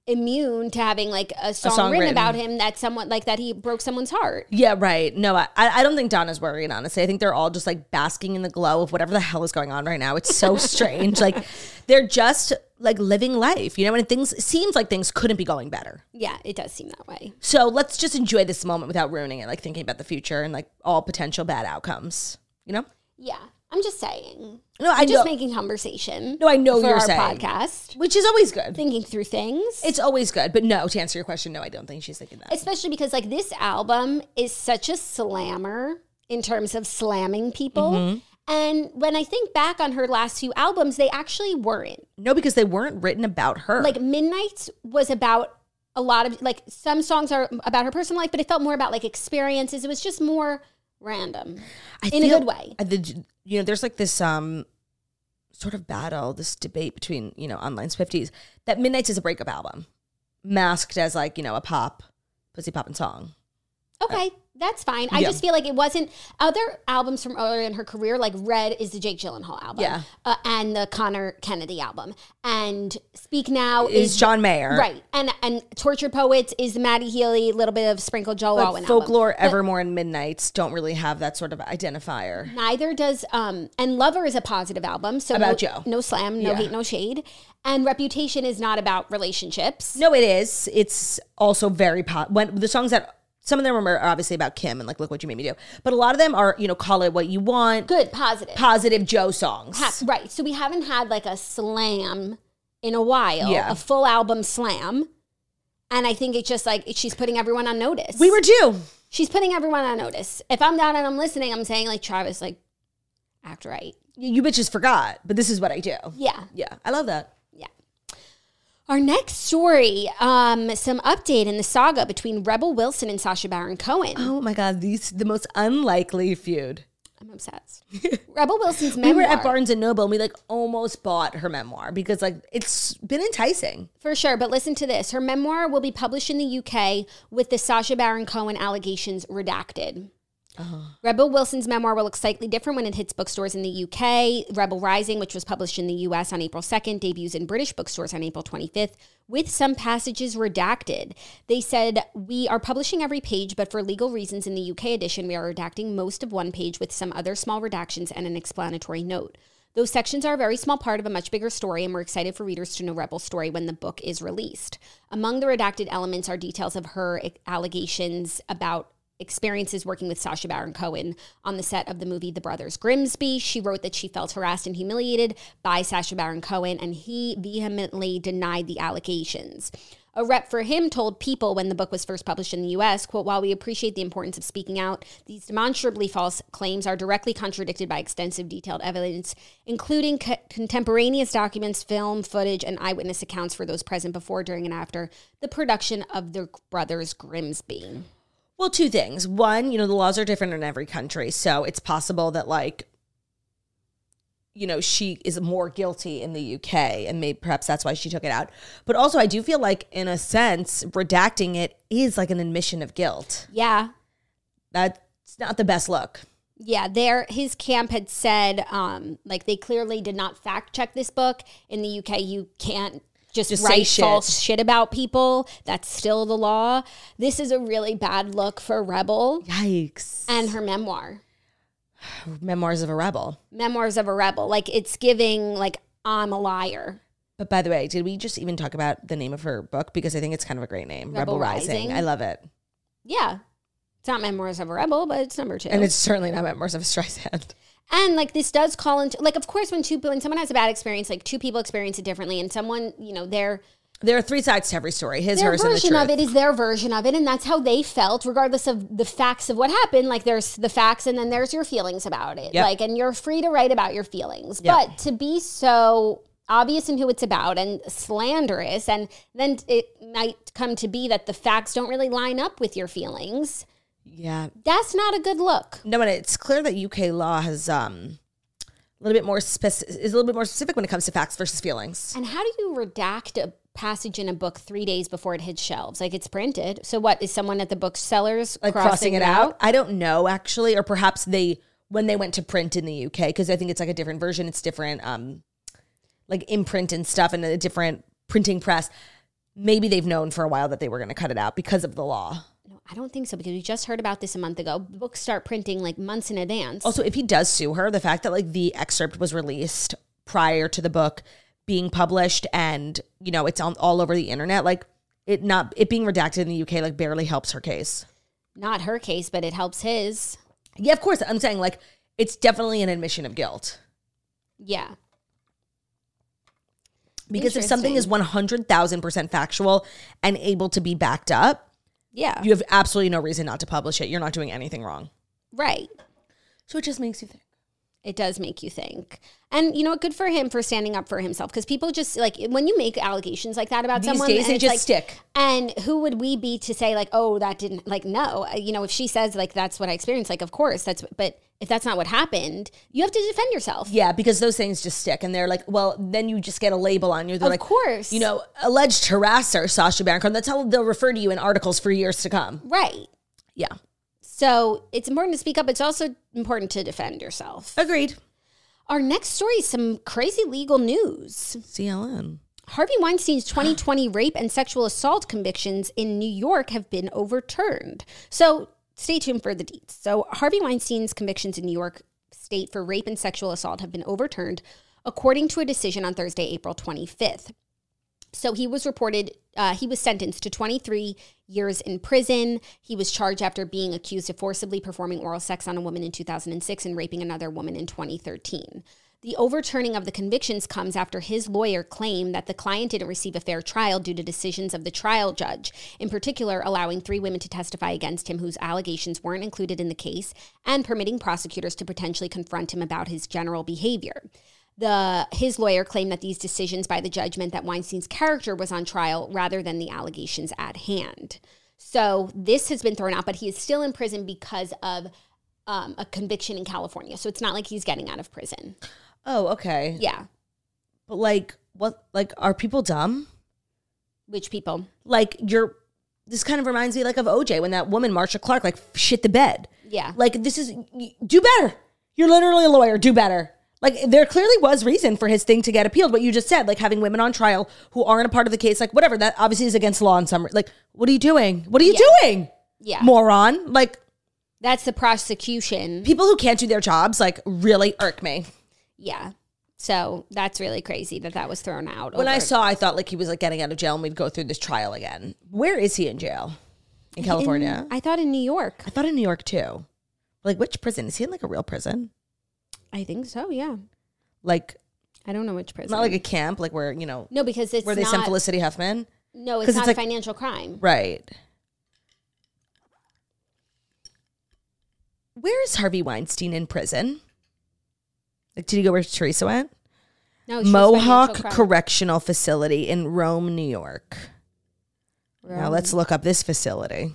immune to having like a song, song written, written about him that someone like that he broke someone's heart. Yeah, right. No, I, I don't think Donna's worried, honestly. I think they're all just like basking in the glow of whatever the hell is going on right now. It's so strange. Like they're just like living life, you know, and things it seems like things couldn't be going better. Yeah, it does seem that way. So let's just enjoy this moment without ruining it, like thinking about the future and like all potential bad outcomes, you know? Yeah. I'm just saying. No, I'm I just know. making conversation. No, I know for you're our saying. podcast. Which is always good. Thinking through things. It's always good. But no, to answer your question, no, I don't think she's thinking that. Especially because like this album is such a slammer in terms of slamming people. Mm-hmm. And when I think back on her last few albums, they actually weren't. No, because they weren't written about her. Like Midnight was about a lot of, like some songs are about her personal life, but it felt more about like experiences. It was just more random I in feel, a good way. I, the, you know, there's like this um sort of battle, this debate between, you know, online Swifties that Midnights is a breakup album masked as like, you know, a pop, pussy poppin' song. Okay, that's fine. I Yeah. just feel like it wasn't other albums from earlier in her career. Like Red is the Jake Gyllenhaal album, Yeah. uh, and the Connor Kennedy album, and Speak Now Is is, John Mayer. right, and and Tortured Poets is the Maddie Healy, little bit of Sprinkle Joe But Alwyn Folklore, album. Evermore, and Midnights don't really have that sort of identifier. Neither does um and Lover is a positive album, so About no, Joe. no slam, no Yeah. hate, no shade, and Reputation is not about relationships. No, it is. It's also very pop. When the songs that some of them are obviously about Kim and like look what you made me do, but a lot of them are, you know, call it what you want. Good, positive. Positive Joe songs. Ha- right. So we haven't had like a slam in a while, Yeah. a full album slam. And I think it's just like she's putting everyone on notice. We were due. She's putting everyone on notice. If I'm down and I'm listening, I'm saying like, Travis, like, act right. You, you bitches forgot, but this is what I do. Yeah. Yeah, I love that. Yeah. Our next story, um, some update in the saga between Rebel Wilson and Sacha Baron Cohen. Oh my God, these the most unlikely feud. I'm obsessed. Rebel Wilson's We memoir. were at Barnes and Noble and we like almost bought her memoir because like it's been enticing. For sure, but listen to this. Her memoir will be published in the U K with the Sacha Baron Cohen allegations redacted. Uh-huh. Rebel Wilson's memoir will look slightly different when it hits bookstores in the U K. Rebel Rising, which was published in the U S on April second, debuts in British bookstores on April twenty-fifth, with some passages redacted. They said, we are publishing every page, but for legal reasons in the U K edition, we are redacting most of one page with some other small redactions and an explanatory note. Those sections are a very small part of a much bigger story, and we're excited for readers to know Rebel's story when the book is released. Among the redacted elements are details of her allegations about experiences working with Sacha Baron Cohen on the set of the movie The Brothers Grimsby. She wrote that she felt harassed and humiliated by Sacha Baron Cohen, and he vehemently denied the allegations. A rep for him told People when the book was first published in the U S, quote, while we appreciate the importance of speaking out, these demonstrably false claims are directly contradicted by extensive detailed evidence, including co- contemporaneous documents, film footage, and eyewitness accounts for those present before, during, and after the production of The Brothers Grimsby. Well, two things. One, you know, the laws are different in every country. So it's possible that, like, you know, she is more guilty in the U K and maybe perhaps that's why she took it out. But also, I do feel like, in a sense, redacting it is like an admission of guilt. Yeah. That's not the best look. Yeah, there his camp had said, um, like, they clearly did not fact check this book. In the U K, you can't just, Just say write shit. false shit about people. That's still the law. This is a really bad look for Rebel Yikes. and her memoir. Memoirs of a Rebel. Memoirs of a Rebel. Like, it's giving, like, I'm a liar. But by the way, did we just even talk about the name of her book? Because I think it's kind of a great name. Rebel Rebel, Rising. Rising. I love it. Yeah. It's not Memoirs of a Rebel, but it's number two. And it's certainly not Memoirs of a Streisand. And like this does call into, like, of course, when two when someone has a bad experience, like two people experience it differently, and someone, you know, their There are three sides to every story. His, their hers, and the version truth. of it is their version of it, and that's how they felt, regardless of the facts of what happened. Like, there's the facts, and then there's your feelings about it. Yep. Like, and you're free to write about your feelings, Yep. but to be so obvious in who it's about and slanderous, and then it might come to be that the facts don't really line up with your feelings. Yeah. That's not a good look. No, and it's clear that U K law has um, a little bit more spec- is a little bit more specific when it comes to facts versus feelings. And how do you redact a passage in a book three days before it hits shelves? Like, it's printed. So what, is someone at the booksellers Like crossing, crossing it out? I don't know, actually. Or perhaps they, when they went to print in the U K, because I think it's like a different version. It's different, um, like imprint and stuff and a different printing press. maybe they've known for a while that they were going to cut it out because of the law. No, I don't think so, because we just heard about this a month ago. Books start printing like months in advance. Also, if he does sue her, the fact that like the excerpt was released prior to the book being published and, you know, it's on all over the internet, like it not it being redacted in the U K like barely helps her case. Not her case, but it helps his. Yeah, of course. I'm saying like it's definitely an admission of guilt. Yeah. Because if something is one hundred thousand percent factual and able to be backed up, yeah, you have absolutely no reason not to publish it. You're not doing anything wrong. Right. So it just makes you think. It does make you think. And, you know, good for him for standing up for himself. Because people just, like, when you make allegations like that about These someone. days, they it's just like, stick. And who would we be to say, like, oh, that didn't, like, no. You know, if she says, like, that's what I experienced, like, of course, that's, but if that's not what happened, you have to defend yourself. Yeah, because those things just stick. And they're like, well, then you just get a label on you. They're of like, course. You know, alleged harasser, Sacha Baron Cohen. That's how they'll refer to you in articles for years to come. Right. Yeah. So it's important to speak up. It's also important to defend yourself. Agreed. Our next story is some crazy legal news. C L N. Harvey Weinstein's twenty twenty rape and sexual assault convictions in New York have been overturned. So stay tuned for the deets. So Harvey Weinstein's convictions in New York State for rape and sexual assault have been overturned, according to a decision on Thursday, April twenty-fifth. So he was reported, uh, he was sentenced to twenty-three years in prison. He was charged after being accused of forcibly performing oral sex on a woman in two thousand six and raping another woman in twenty thirteen. The overturning of the convictions comes after his lawyer claimed that the client didn't receive a fair trial due to decisions of the trial judge, in particular allowing three women to testify against him whose allegations weren't included in the case and permitting prosecutors to potentially confront him about his general behavior. The his lawyer claimed that these decisions by the judge meant that Weinstein's character was on trial rather than the allegations at hand. So this has been thrown out, but he is still in prison because of um, a conviction in California. So it's not like he's getting out of prison. Oh, okay. Yeah. But like, what, like, are people dumb? Which people? Like, you're, this kind of reminds me like of O J when that woman, Marsha Clark, like shit the bed. Yeah. Like, this is, do better. You're literally a lawyer. Do better. Like, there clearly was reason for his thing to get appealed. What you just said, like having women on trial who aren't a part of the case, like whatever, that obviously is against law in some, like, what are you doing? What are you Yeah. doing? Yeah. Moron. Like, That's the prosecution. people who can't do their jobs, like, really irk me. Yeah. So that's really crazy that that was thrown out. When over- I saw, I thought like he was like getting out of jail and we'd go through this trial again. Where is he in jail? In California? In- I thought in New York. I thought in New York too. Like, which prison? Is he in like a real prison? I think so, yeah. Like, I don't know which prison. not like a camp, like where, you know, No, because it's where they not, send Felicity Huffman? No, it's 'Cause not it's like- financial crime. Right. Where is Harvey Weinstein in prison? Like, did he go where Teresa went? No, it's just Mohawk financial crime. Correctional Facility in Rome, New York. Now Rome. let's look up this facility.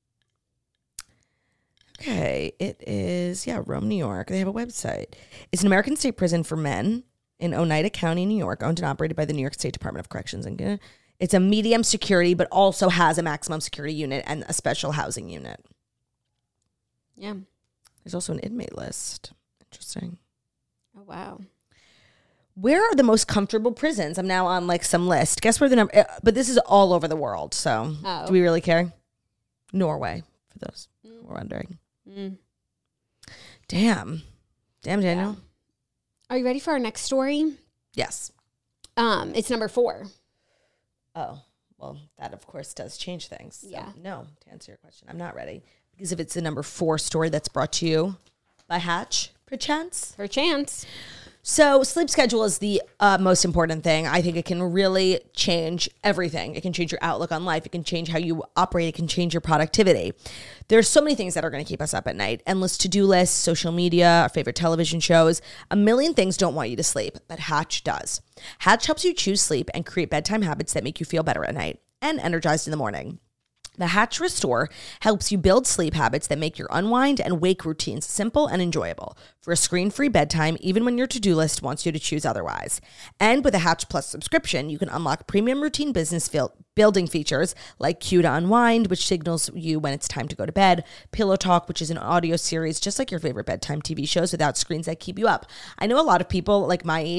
Okay, it is, yeah, Rome, New York. They have a website. It's an American state prison for men in Oneida County, New York, owned and operated by the New York State Department of Corrections. And it's a medium security, but also has a maximum security unit and a special housing unit. Yeah. There's also an inmate list. Interesting. Oh, wow. Where are the most comfortable prisons? I'm now on like some list. Guess where the number, but this is all over the world. So Oh. do we really care? Norway, for those who are wondering. Mm. Damn. Damn, Daniel. Yeah. Are you ready for our next story? Yes. Um, it's number four. Oh, well, that of course does change things. So, Yeah. no, to answer your question, I'm not ready. Because if it's the number four story that's brought to you by Hatch, perchance. For a chance. So sleep schedule is the uh, most important thing. I think it can really change everything. It can change your outlook on life. It can change how you operate. It can change your productivity. There's so many things that are going to keep us up at night. Endless to-do lists, social media, our favorite television shows. A million things don't want you to sleep, but Hatch does. Hatch helps you choose sleep and create bedtime habits that make you feel better at night and energized in the morning. The Hatch Restore helps you build sleep habits that make your unwind and wake routines simple and enjoyable for a screen-free bedtime, even when your to-do list wants you to choose otherwise. And with a Hatch Plus subscription, you can unlock premium routine business fil- building features like Cue to Unwind, which signals you when it's time to go to bed, Pillow Talk, which is an audio series just like your favorite bedtime T V shows without screens that keep you up. I know a lot of people like my age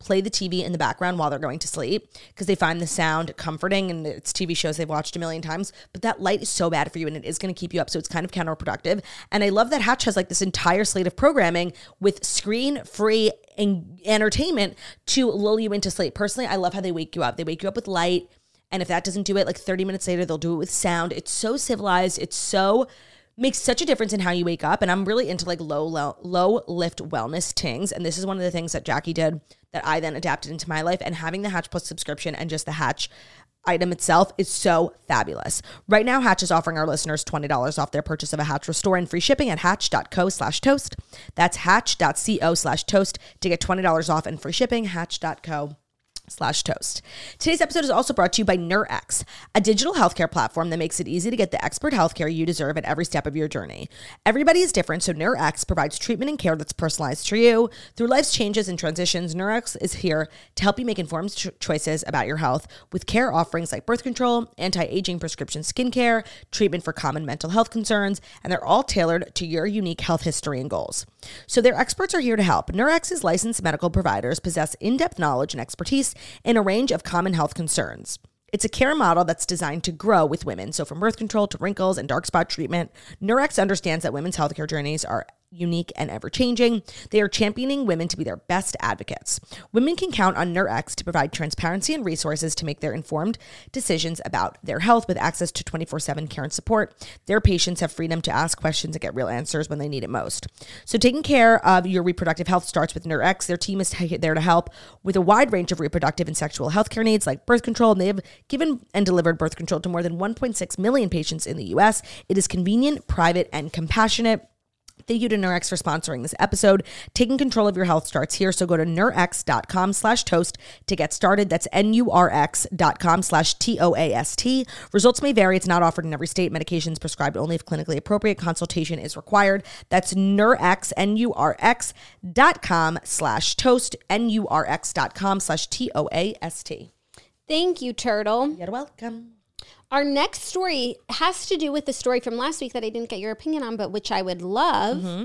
play the T V in the background while they're going to sleep because they find the sound comforting, and it's T V shows they've watched a million times. But that light is so bad for you, and it is going to keep you up. So it's kind of counterproductive. And I love that Hatch has like this entire slate of programming with screen-free en- entertainment to lull you into sleep. Personally, I love how they wake you up. They wake you up with light. And if that doesn't do it, like thirty minutes later, they'll do it with sound. It's so civilized. It's so... makes such a difference in how you wake up. And I'm really into like low, low, low lift wellness things. And this is one of the things that Jackie did that I then adapted into my life. And having the Hatch Plus subscription and just the Hatch item itself is so fabulous. Right now, Hatch is offering our listeners twenty dollars off their purchase of a Hatch Restore and free shipping at hatch.co slash toast. That's hatch.co slash toast to get twenty dollars off and free shipping, hatch.co slash toast. Today's episode is also brought to you by Nurx, a digital healthcare platform that makes it easy to get the expert healthcare you deserve at every step of your journey. Everybody is different, so Nurx provides treatment and care that's personalized for you. Through life's changes and transitions, Nurx is here to help you make informed cho- choices about your health with care offerings like birth control, anti-aging prescription skincare, treatment for common mental health concerns, and they're all tailored to your unique health history and goals. So their experts are here to help. Nurx's licensed medical providers possess in-depth knowledge and expertise in a range of common health concerns. It's a care model that's designed to grow with women. So from birth control to wrinkles and dark spot treatment, Nurx understands that women's healthcare journeys are unique and ever-changing. They are championing women to be their best advocates. Women can count on Nurx to provide transparency and resources to make their informed decisions about their health with access to twenty-four seven care and support. Their patients have freedom to ask questions and get real answers when they need it most. So taking care of your reproductive health starts with Nurx. Their team is there to help with a wide range of reproductive and sexual health care needs like birth control. And they have given and delivered birth control to more than one point six million patients in the U S. It is convenient, private, and compassionate. Thank you to Nurx for sponsoring this episode. Taking control of your health starts here. So go to nurx.com slash toast to get started. That's N-U-R-X.com slash T-O-A-S-T. Results may vary. It's not offered in every state. Medications prescribed only if clinically appropriate. Consultation is required. That's Nurx, N-U-R-X dot com slash toast, N-U-R-X.com slash T-O-A-S-T. Thank you, Turtle. You're welcome. Our next story has to do with the story from last week that I didn't get your opinion on, but which I would love. Mm-hmm.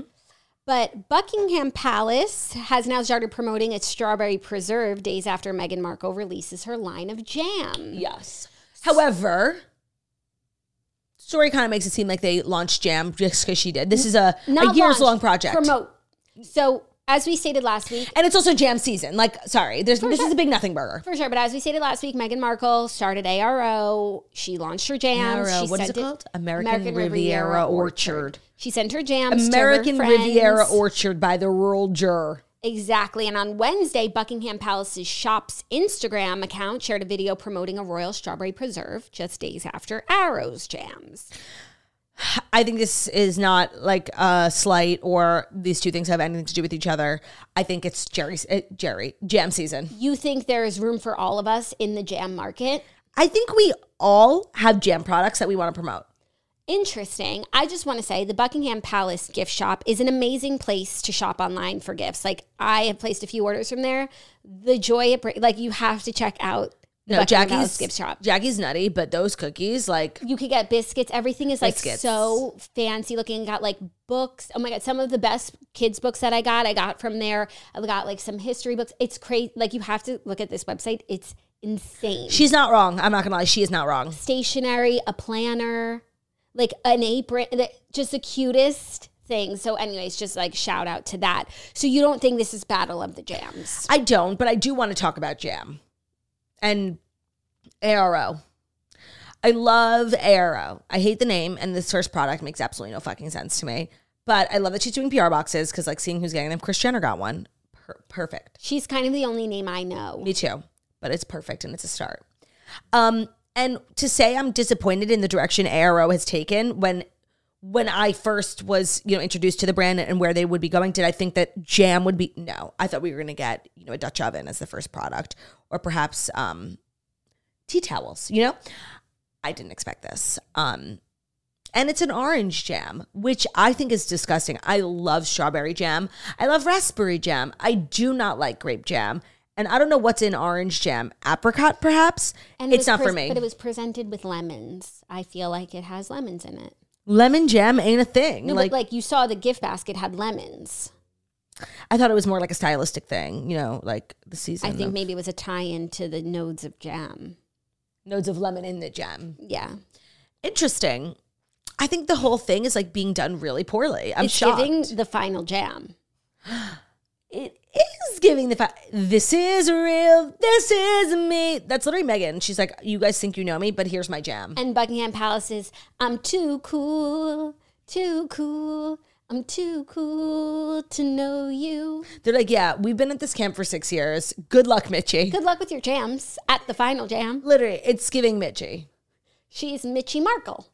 But Buckingham Palace has now started promoting its strawberry preserve days after Meghan Markle releases her line of jam. Yes. However, story kind of makes it seem like they launched jam just because she did. This is a, a years long project. Promote. So as we stated last week. And it's also jam season. Like, sorry, there's this sure. is a big nothing burger. For sure. But as we stated last week, Meghan Markle started A R O. She launched her jams. A R O. She What is it, it called? American, American Riviera, Riviera Orchard. Orchard. She sent her jams American to her friends. Riviera Orchard by the rural juror. Exactly. And on Wednesday, Buckingham Palace's shop's Instagram account shared a video promoting a royal strawberry preserve just days after Arrow's jams. I think this is not like a slight or these two things have anything to do with each other. I think it's Jerry's, uh, Jerry, jam season. You think there is room for all of us in the jam market? I think we all have jam products that we want to promote. Interesting. I just want to say the Buckingham Palace gift shop is an amazing place to shop online for gifts. Like I have placed a few orders from there. The joy it brings, like you have to check out No, Jackie's gift shop. Jackie's nutty, but those cookies, like you could get biscuits. Everything is like biscuits. So fancy looking. Got like books. Oh my god, some of the best kids books that I got, I got from there. I got like some history books. It's crazy. Like you have to look at this website. It's insane. She's not wrong. I'm not gonna lie. She is not wrong. Stationery, a planner, like an apron, just the cutest thing. So anyways, just like shout out to that. So you don't think this is Battle of the Jams? I don't, but I do want to talk about jam. And A R O. I love A R O. I hate the name, and this first product makes absolutely no fucking sense to me. But I love that she's doing P R boxes because, like, seeing who's getting them. Kris Jenner got one. Per- perfect. She's kind of the only name I know. Me too. But it's perfect, and it's a start. Um, and to say I'm disappointed in the direction A R O has taken when when I first was, you know, introduced to the brand and where they would be going, did I think that jam would be? No. I thought we were going to get, you know, a Dutch oven as the first product, or perhaps um, tea towels, you know? I didn't expect this. Um, and it's an orange jam, which I think is disgusting. I love strawberry jam. I love raspberry jam. I do not like grape jam. And I don't know what's in orange jam. Apricot, perhaps? And it it's not pre- for me. But it was presented with lemons. I feel like it has lemons in it. Lemon jam ain't a thing. No, like, but like you saw the gift basket had lemons. I thought it was more like a stylistic thing, you know, like the season. I think of maybe it was a tie-in to the nodes of jam. nodes of lemon in the jam. Yeah. Interesting. I think the whole thing is like being done really poorly. I'm it's shocked. giving the final jam. It is giving the fact, this is real, this is me. That's literally Meghan. She's like, you guys think you know me, but here's my jam. And Buckingham Palace is, I'm too cool, too cool. I'm too cool to know you. They're like, yeah, we've been at this camp for six years. Good luck, Mitchie. Good luck with your jams at the final jam. Literally, it's giving Mitchie. She's Mitchie Markle.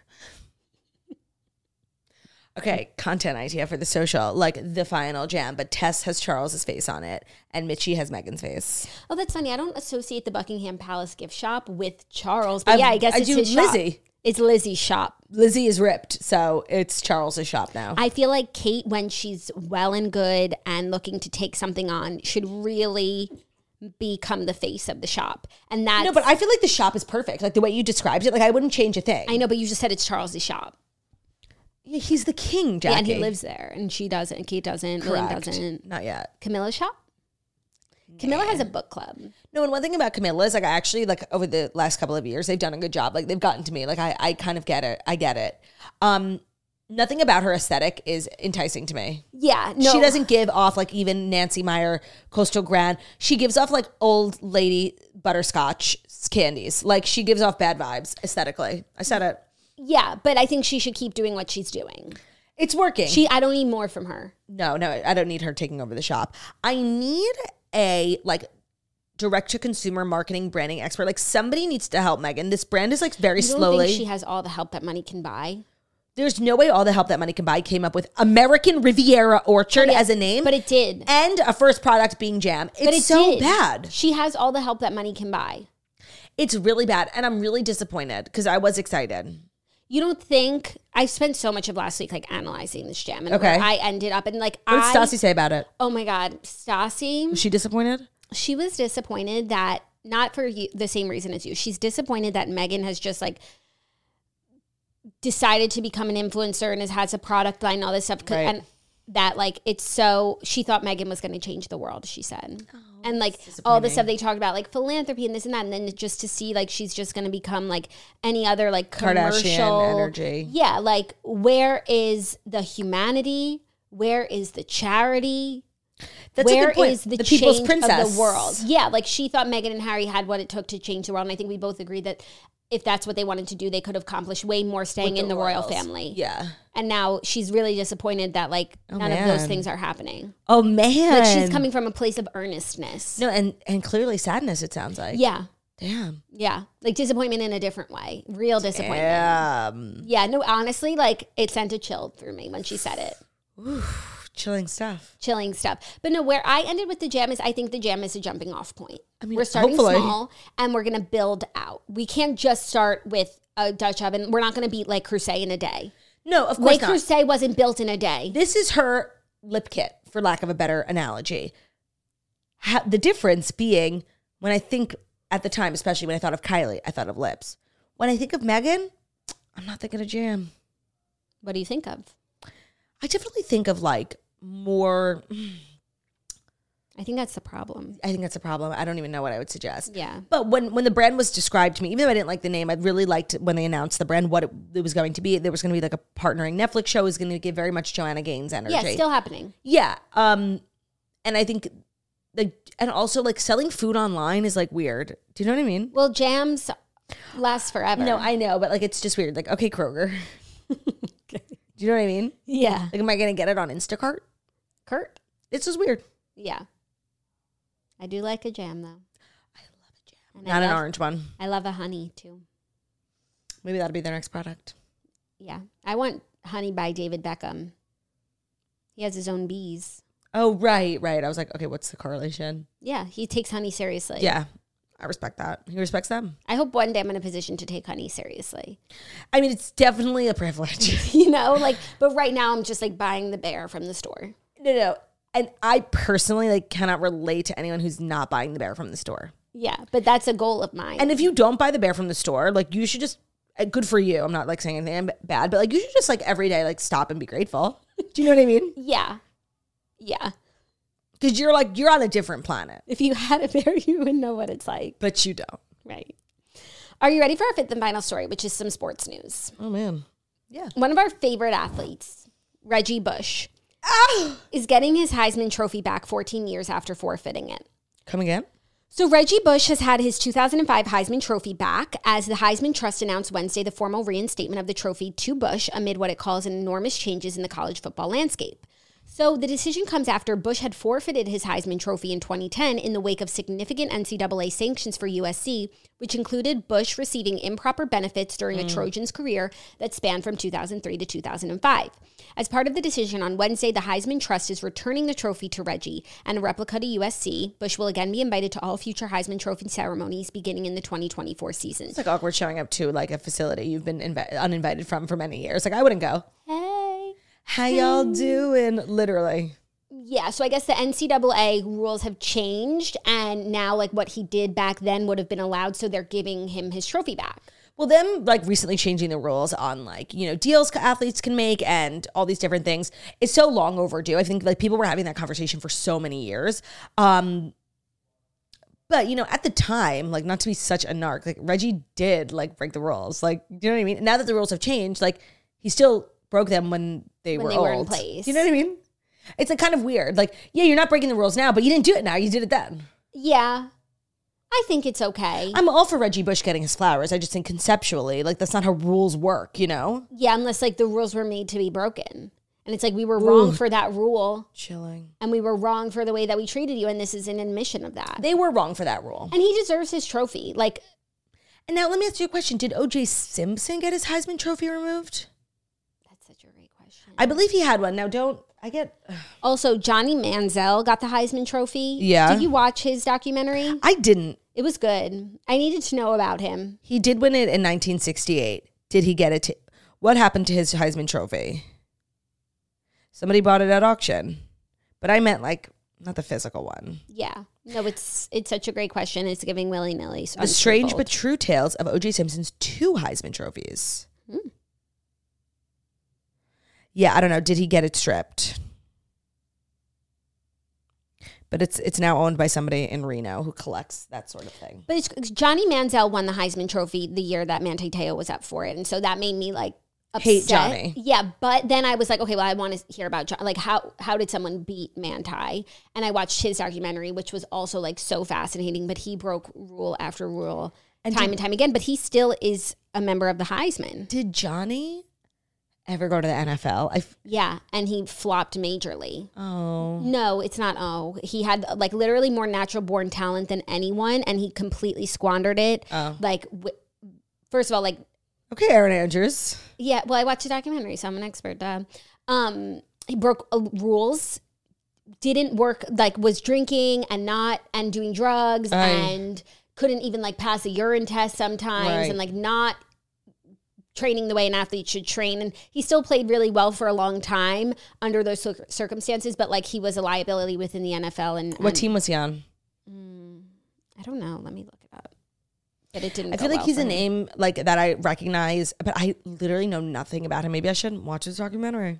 Okay, content idea for the social, like the final jam, but Tess has Charles's face on it and Mitchie has Meghan's face. Oh, that's funny. I don't associate the Buckingham Palace gift shop with Charles, but I, yeah, I guess I it's do his Lizzie. shop. It's Lizzie's shop. Lizzie is ripped, so it's Charles's shop now. I feel like Kate, when she's well and good and looking to take something on, should really become the face of the shop. And that's, No, but I feel like the shop is perfect. Like the way you described it, like I wouldn't change a thing. I know, but you just said it's Charles's shop. Yeah, he's the king, Jackie. Yeah, and he lives there, and she doesn't. Kate doesn't. William Correct. doesn't. Not yet. Camilla's shop? Camilla has a book club. No, and one thing about Camilla is like I actually like over the last couple of years they've done a good job. Like they've gotten to me. Like I, I kind of get it. I get it. Um, nothing about her aesthetic is enticing to me. Yeah, no. She doesn't give off like even Nancy Meyer, Coastal Grand. She gives off like old lady butterscotch candies. Like she gives off bad vibes aesthetically. I said it. Yeah, but I think she should keep doing what she's doing. It's working. She, I don't need more from her. No, no, I don't need her taking over the shop. I need a like direct to consumer marketing branding expert. Like somebody needs to help Meghan. This brand is like very You don't slowly. think she has all the help that money can buy? There's no way all the help that money can buy came up with American Riviera Orchard Oh, yeah, as a name. but it did. And a first product being jam. It's But it so did. bad. She has all the help that money can buy. It's really bad. And I'm really disappointed because I was excited. You don't think I spent so much of last week like analyzing this jam and Okay. where I ended up and like What did I Stassi say about it? oh my god, Stassi, Was she disappointed? she was disappointed that not for you, the same reason as you. She's disappointed that Meghan has just like decided to become an influencer and has has a product line and all this stuff. 'Cause- Right. And that like it's so she thought Meghan was going to change the world. She said, and like all the stuff they talked about, like philanthropy and this and that, and then just to see like she's just going to become like any other like commercial Kardashian energy. Yeah, like where is the humanity? Where is the charity? That's a Where good point. is the, The people's change princess. of the world? Yeah, like she thought Meghan and Harry had what it took to change the world, and I think we both agreed that if that's what they wanted to do, they could have accomplished way more staying With in the the royal royals. family. Yeah. And now she's really disappointed that like none of man. those things are happening. Oh, man. Like she's coming from a place of earnestness. No, and, and clearly sadness, it sounds like. Yeah, Damn. yeah, like disappointment in a different way. Real disappointment. Damn. Yeah, no, honestly, like it sent a chill through me when she said it. Chilling stuff. Chilling stuff. But no, where I ended with the jam is I think the jam is a jumping off point. I mean, we're starting hopefully. small and we're going to build out. We can't just start with a Dutch oven. We're not going to beat Le Creuset in a day. No, of course Le not. Creuset wasn't built in a day. This is her lip kit, for lack of a better analogy. Ha- the difference being when I think at the time, especially when I thought of Kylie, I thought of lips. When I think of Meghan, I'm not thinking of jam. What do you think of? I definitely think of like more. I think that's the problem. I think that's a problem. I don't even know what I would suggest. Yeah. But when, when the brand was described to me, even though I didn't like the name, I really liked when they announced the brand, what it, it was going to be. There was going to be like a partnering Netflix show. It was going to give very much Joanna Gaines energy. Yeah, it's still happening. Yeah. Um, and I think, the, and also like selling food online is like weird. Do you know what I mean? Well, jams last forever. No, I know, but like it's just weird. Like, okay, Kroger. Do you know what I mean? Yeah. Like, am I going to get it on Instacart? Kurt? It's just weird. Yeah. I do like a jam, though. I love a jam. And I Not an love- orange one. I love a honey, too. Maybe that'll be their next product. Yeah. I want honey by David Beckham. He has his own bees. Oh, right, right. I was like, okay, what's the correlation? Yeah, he takes honey seriously. Yeah, I respect that. He respects them. I hope one day I'm in a position to take honey seriously. I mean, it's definitely a privilege. You know, like, but right now I'm just like buying the bear from the store. No, no. And I personally like cannot relate to anyone who's not buying the bear from the store. Yeah, but that's a goal of mine. And if you don't buy the bear from the store, like you should just, uh, good for you. I'm not like saying anything bad, but like you should just like every day like stop and be grateful. Do you know what I mean? yeah. Yeah. Because you're like, you're on a different planet. If you had it there, you would know what it's like. But you don't. Right. Are you ready for our fifth and final story, which is some sports news? Oh, man. Yeah. One of our favorite athletes, Reggie Bush, Ah! is getting his Heisman Trophy back fourteen years after forfeiting it. Come again? So Reggie Bush has had his two thousand five Heisman Trophy back as the Heisman Trust announced Wednesday the formal reinstatement of the trophy to Bush amid what it calls enormous changes in the college football landscape. So the decision comes after Bush had forfeited his Heisman Trophy in twenty ten in the wake of significant N C double A sanctions for U S C, which included Bush receiving improper benefits during mm. a Trojans career that spanned from two thousand three to two thousand five. As part of the decision on Wednesday, the Heisman Trust is returning the trophy to Reggie and a replica to U S C. Bush will again be invited to all future Heisman Trophy ceremonies beginning in the twenty twenty-four season. It's like awkward showing up to like a facility you've been invi- uninvited from for many years. Like I wouldn't go. Hey. How y'all doing? Literally. Yeah, so I guess the N C double A rules have changed, and now like what he did back then would have been allowed, so they're giving him his trophy back. Well, them like recently changing the rules on like, you know, deals athletes can make and all these different things is so long overdue. I think like people were having that conversation for so many years. Um, but, you know, at the time, like not to be such a narc, like Reggie did like break the rules. Like, you know what I mean? Now that the rules have changed, like he still broke them when they when were they old. were in place. You know what I mean? It's like kind of weird. Like, yeah, you're not breaking the rules now, but you didn't do it now. You did it then. Yeah. I think it's okay. I'm all for Reggie Bush getting his flowers. I just think conceptually, like that's not how rules work, you know? Yeah, unless like the rules were made to be broken. And it's like we were wrong Ooh. for that rule. Chilling. And we were wrong for the way that we treated you. And this is an admission of that. They were wrong for that rule. And he deserves his trophy. Like, and now let me ask you a question. Did O J Simpson get his Heisman Trophy removed? That's such a great question. I believe he had one. Now don't, I get. Also, Johnny Manziel got the Heisman Trophy. Yeah. Did you watch his documentary? I didn't. It was good. I needed to know about him. He did win it in nineteen sixty-eight. Did he get it? To, what happened to his Heisman Trophy? Somebody bought it at auction. But I meant like, not the physical one. Yeah. No, it's it's such a great question. It's giving willy-nilly. The strange but true tales of O J Simpson's two Heisman trophies. Hmm. Yeah, I don't know. Did he get it stripped? But it's it's now owned by somebody in Reno who collects that sort of thing. But it's, Johnny Manziel won the Heisman Trophy the year that Manti Te'o was up for it. And so that made me like upset. Hate Johnny. Yeah, but then I was like, okay, well, I want to hear about, John, like, how how did someone beat Manti? And I watched his documentary, which was also, like, so fascinating. But he broke rule after rule and time did, and time again. But he still is a member of the Heisman. Did Johnny ever go to the N F L? I f- yeah, and he flopped majorly. Oh. No, it's not oh. He had, like, literally more natural-born talent than anyone, and he completely squandered it. Oh. Like, w- first of all, like, okay, Aaron Andrews. Yeah, well, I watched a documentary, so I'm an expert. Uh, um, he broke uh, rules, didn't work, like was drinking and not, and doing drugs, Aye. and couldn't even like pass a urine test sometimes, right. and like not training the way an athlete should train. And he still played really well for a long time under those circumstances, but like he was a liability within the N F L. And what and, team was he on? Mm, I don't know. Let me look it up. But it didn't. I feel go like well he's a him. name like that I recognize, but I literally know nothing about him. Maybe I should watch his documentary.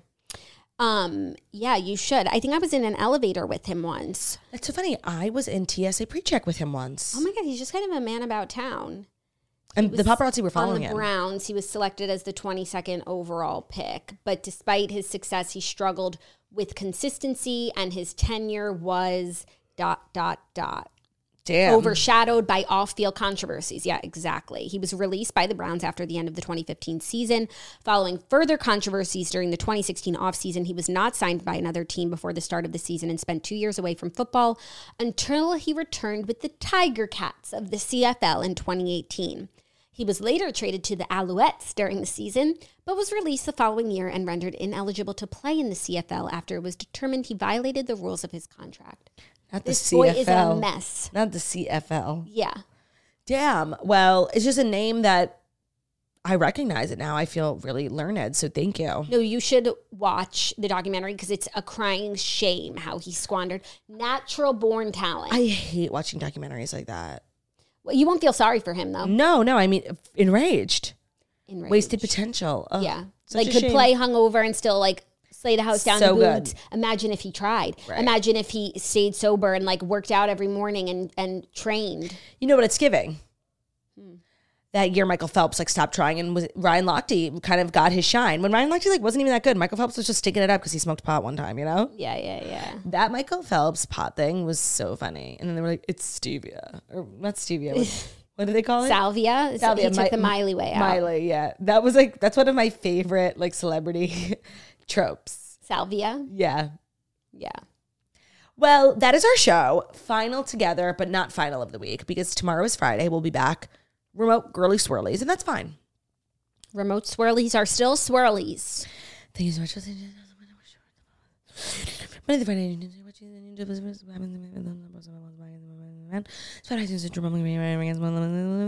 Um, yeah, you should. I think I was in an elevator with him once. That's so funny. I was in T S A pre-check with him once. Oh my God, he's just kind of a man about town. And the paparazzi were following him. On the him. Browns, he was selected as the twenty-second overall pick. But despite his success, he struggled with consistency, and his tenure was dot, dot, dot. Damn. Overshadowed by off-field controversies. Yeah, exactly. He was released by the Browns after the end of the twenty fifteen season. Following further controversies during the twenty sixteen offseason, he was not signed by another team before the start of the season and spent two years away from football until he returned with the Tiger Cats of the C F L in twenty eighteen. He was later traded to the Alouettes during the season, but was released the following year and rendered ineligible to play in the C F L after it was determined he violated the rules of his contract. Not the this C F L. Boy is a mess. Not the C F L. Yeah. Damn. Well, it's just a name that I recognize it now. I feel really learned, so thank you. No, you should watch the documentary because it's a crying shame how he squandered natural born talent. I hate watching documentaries like that. Well, you won't feel sorry for him, though. No, no. I mean, enraged. Enraged. Wasted potential. Ugh, yeah. Like, could shame. play hungover and still, like, slay the house down So to boots. good. Imagine if he tried. Right. Imagine if he stayed sober and like worked out every morning and, and trained. You know what it's giving? Hmm. That year, Michael Phelps like stopped trying, and was Ryan Lochte kind of got his shine. When Ryan Lochte like wasn't even that good, Michael Phelps was just sticking it up because he smoked pot one time, you know? Yeah, yeah, yeah. That Michael Phelps pot thing was so funny. And then they were like, it's stevia. Or not stevia. What, what do they call it? Salvia. Salvia. He took Mi- the Miley way out. Miley, yeah. That was like, that's one of my favorite like celebrity tropes. Salvia. Yeah. Yeah. Well, that is our show. Final together, but not final of the week because tomorrow is Friday. We'll be back. Remote girly swirlies, and that's fine. Remote swirlies are still swirlies. Thank you so much.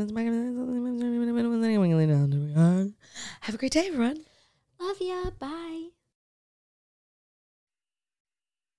Have a great day, everyone. Love ya. Bye.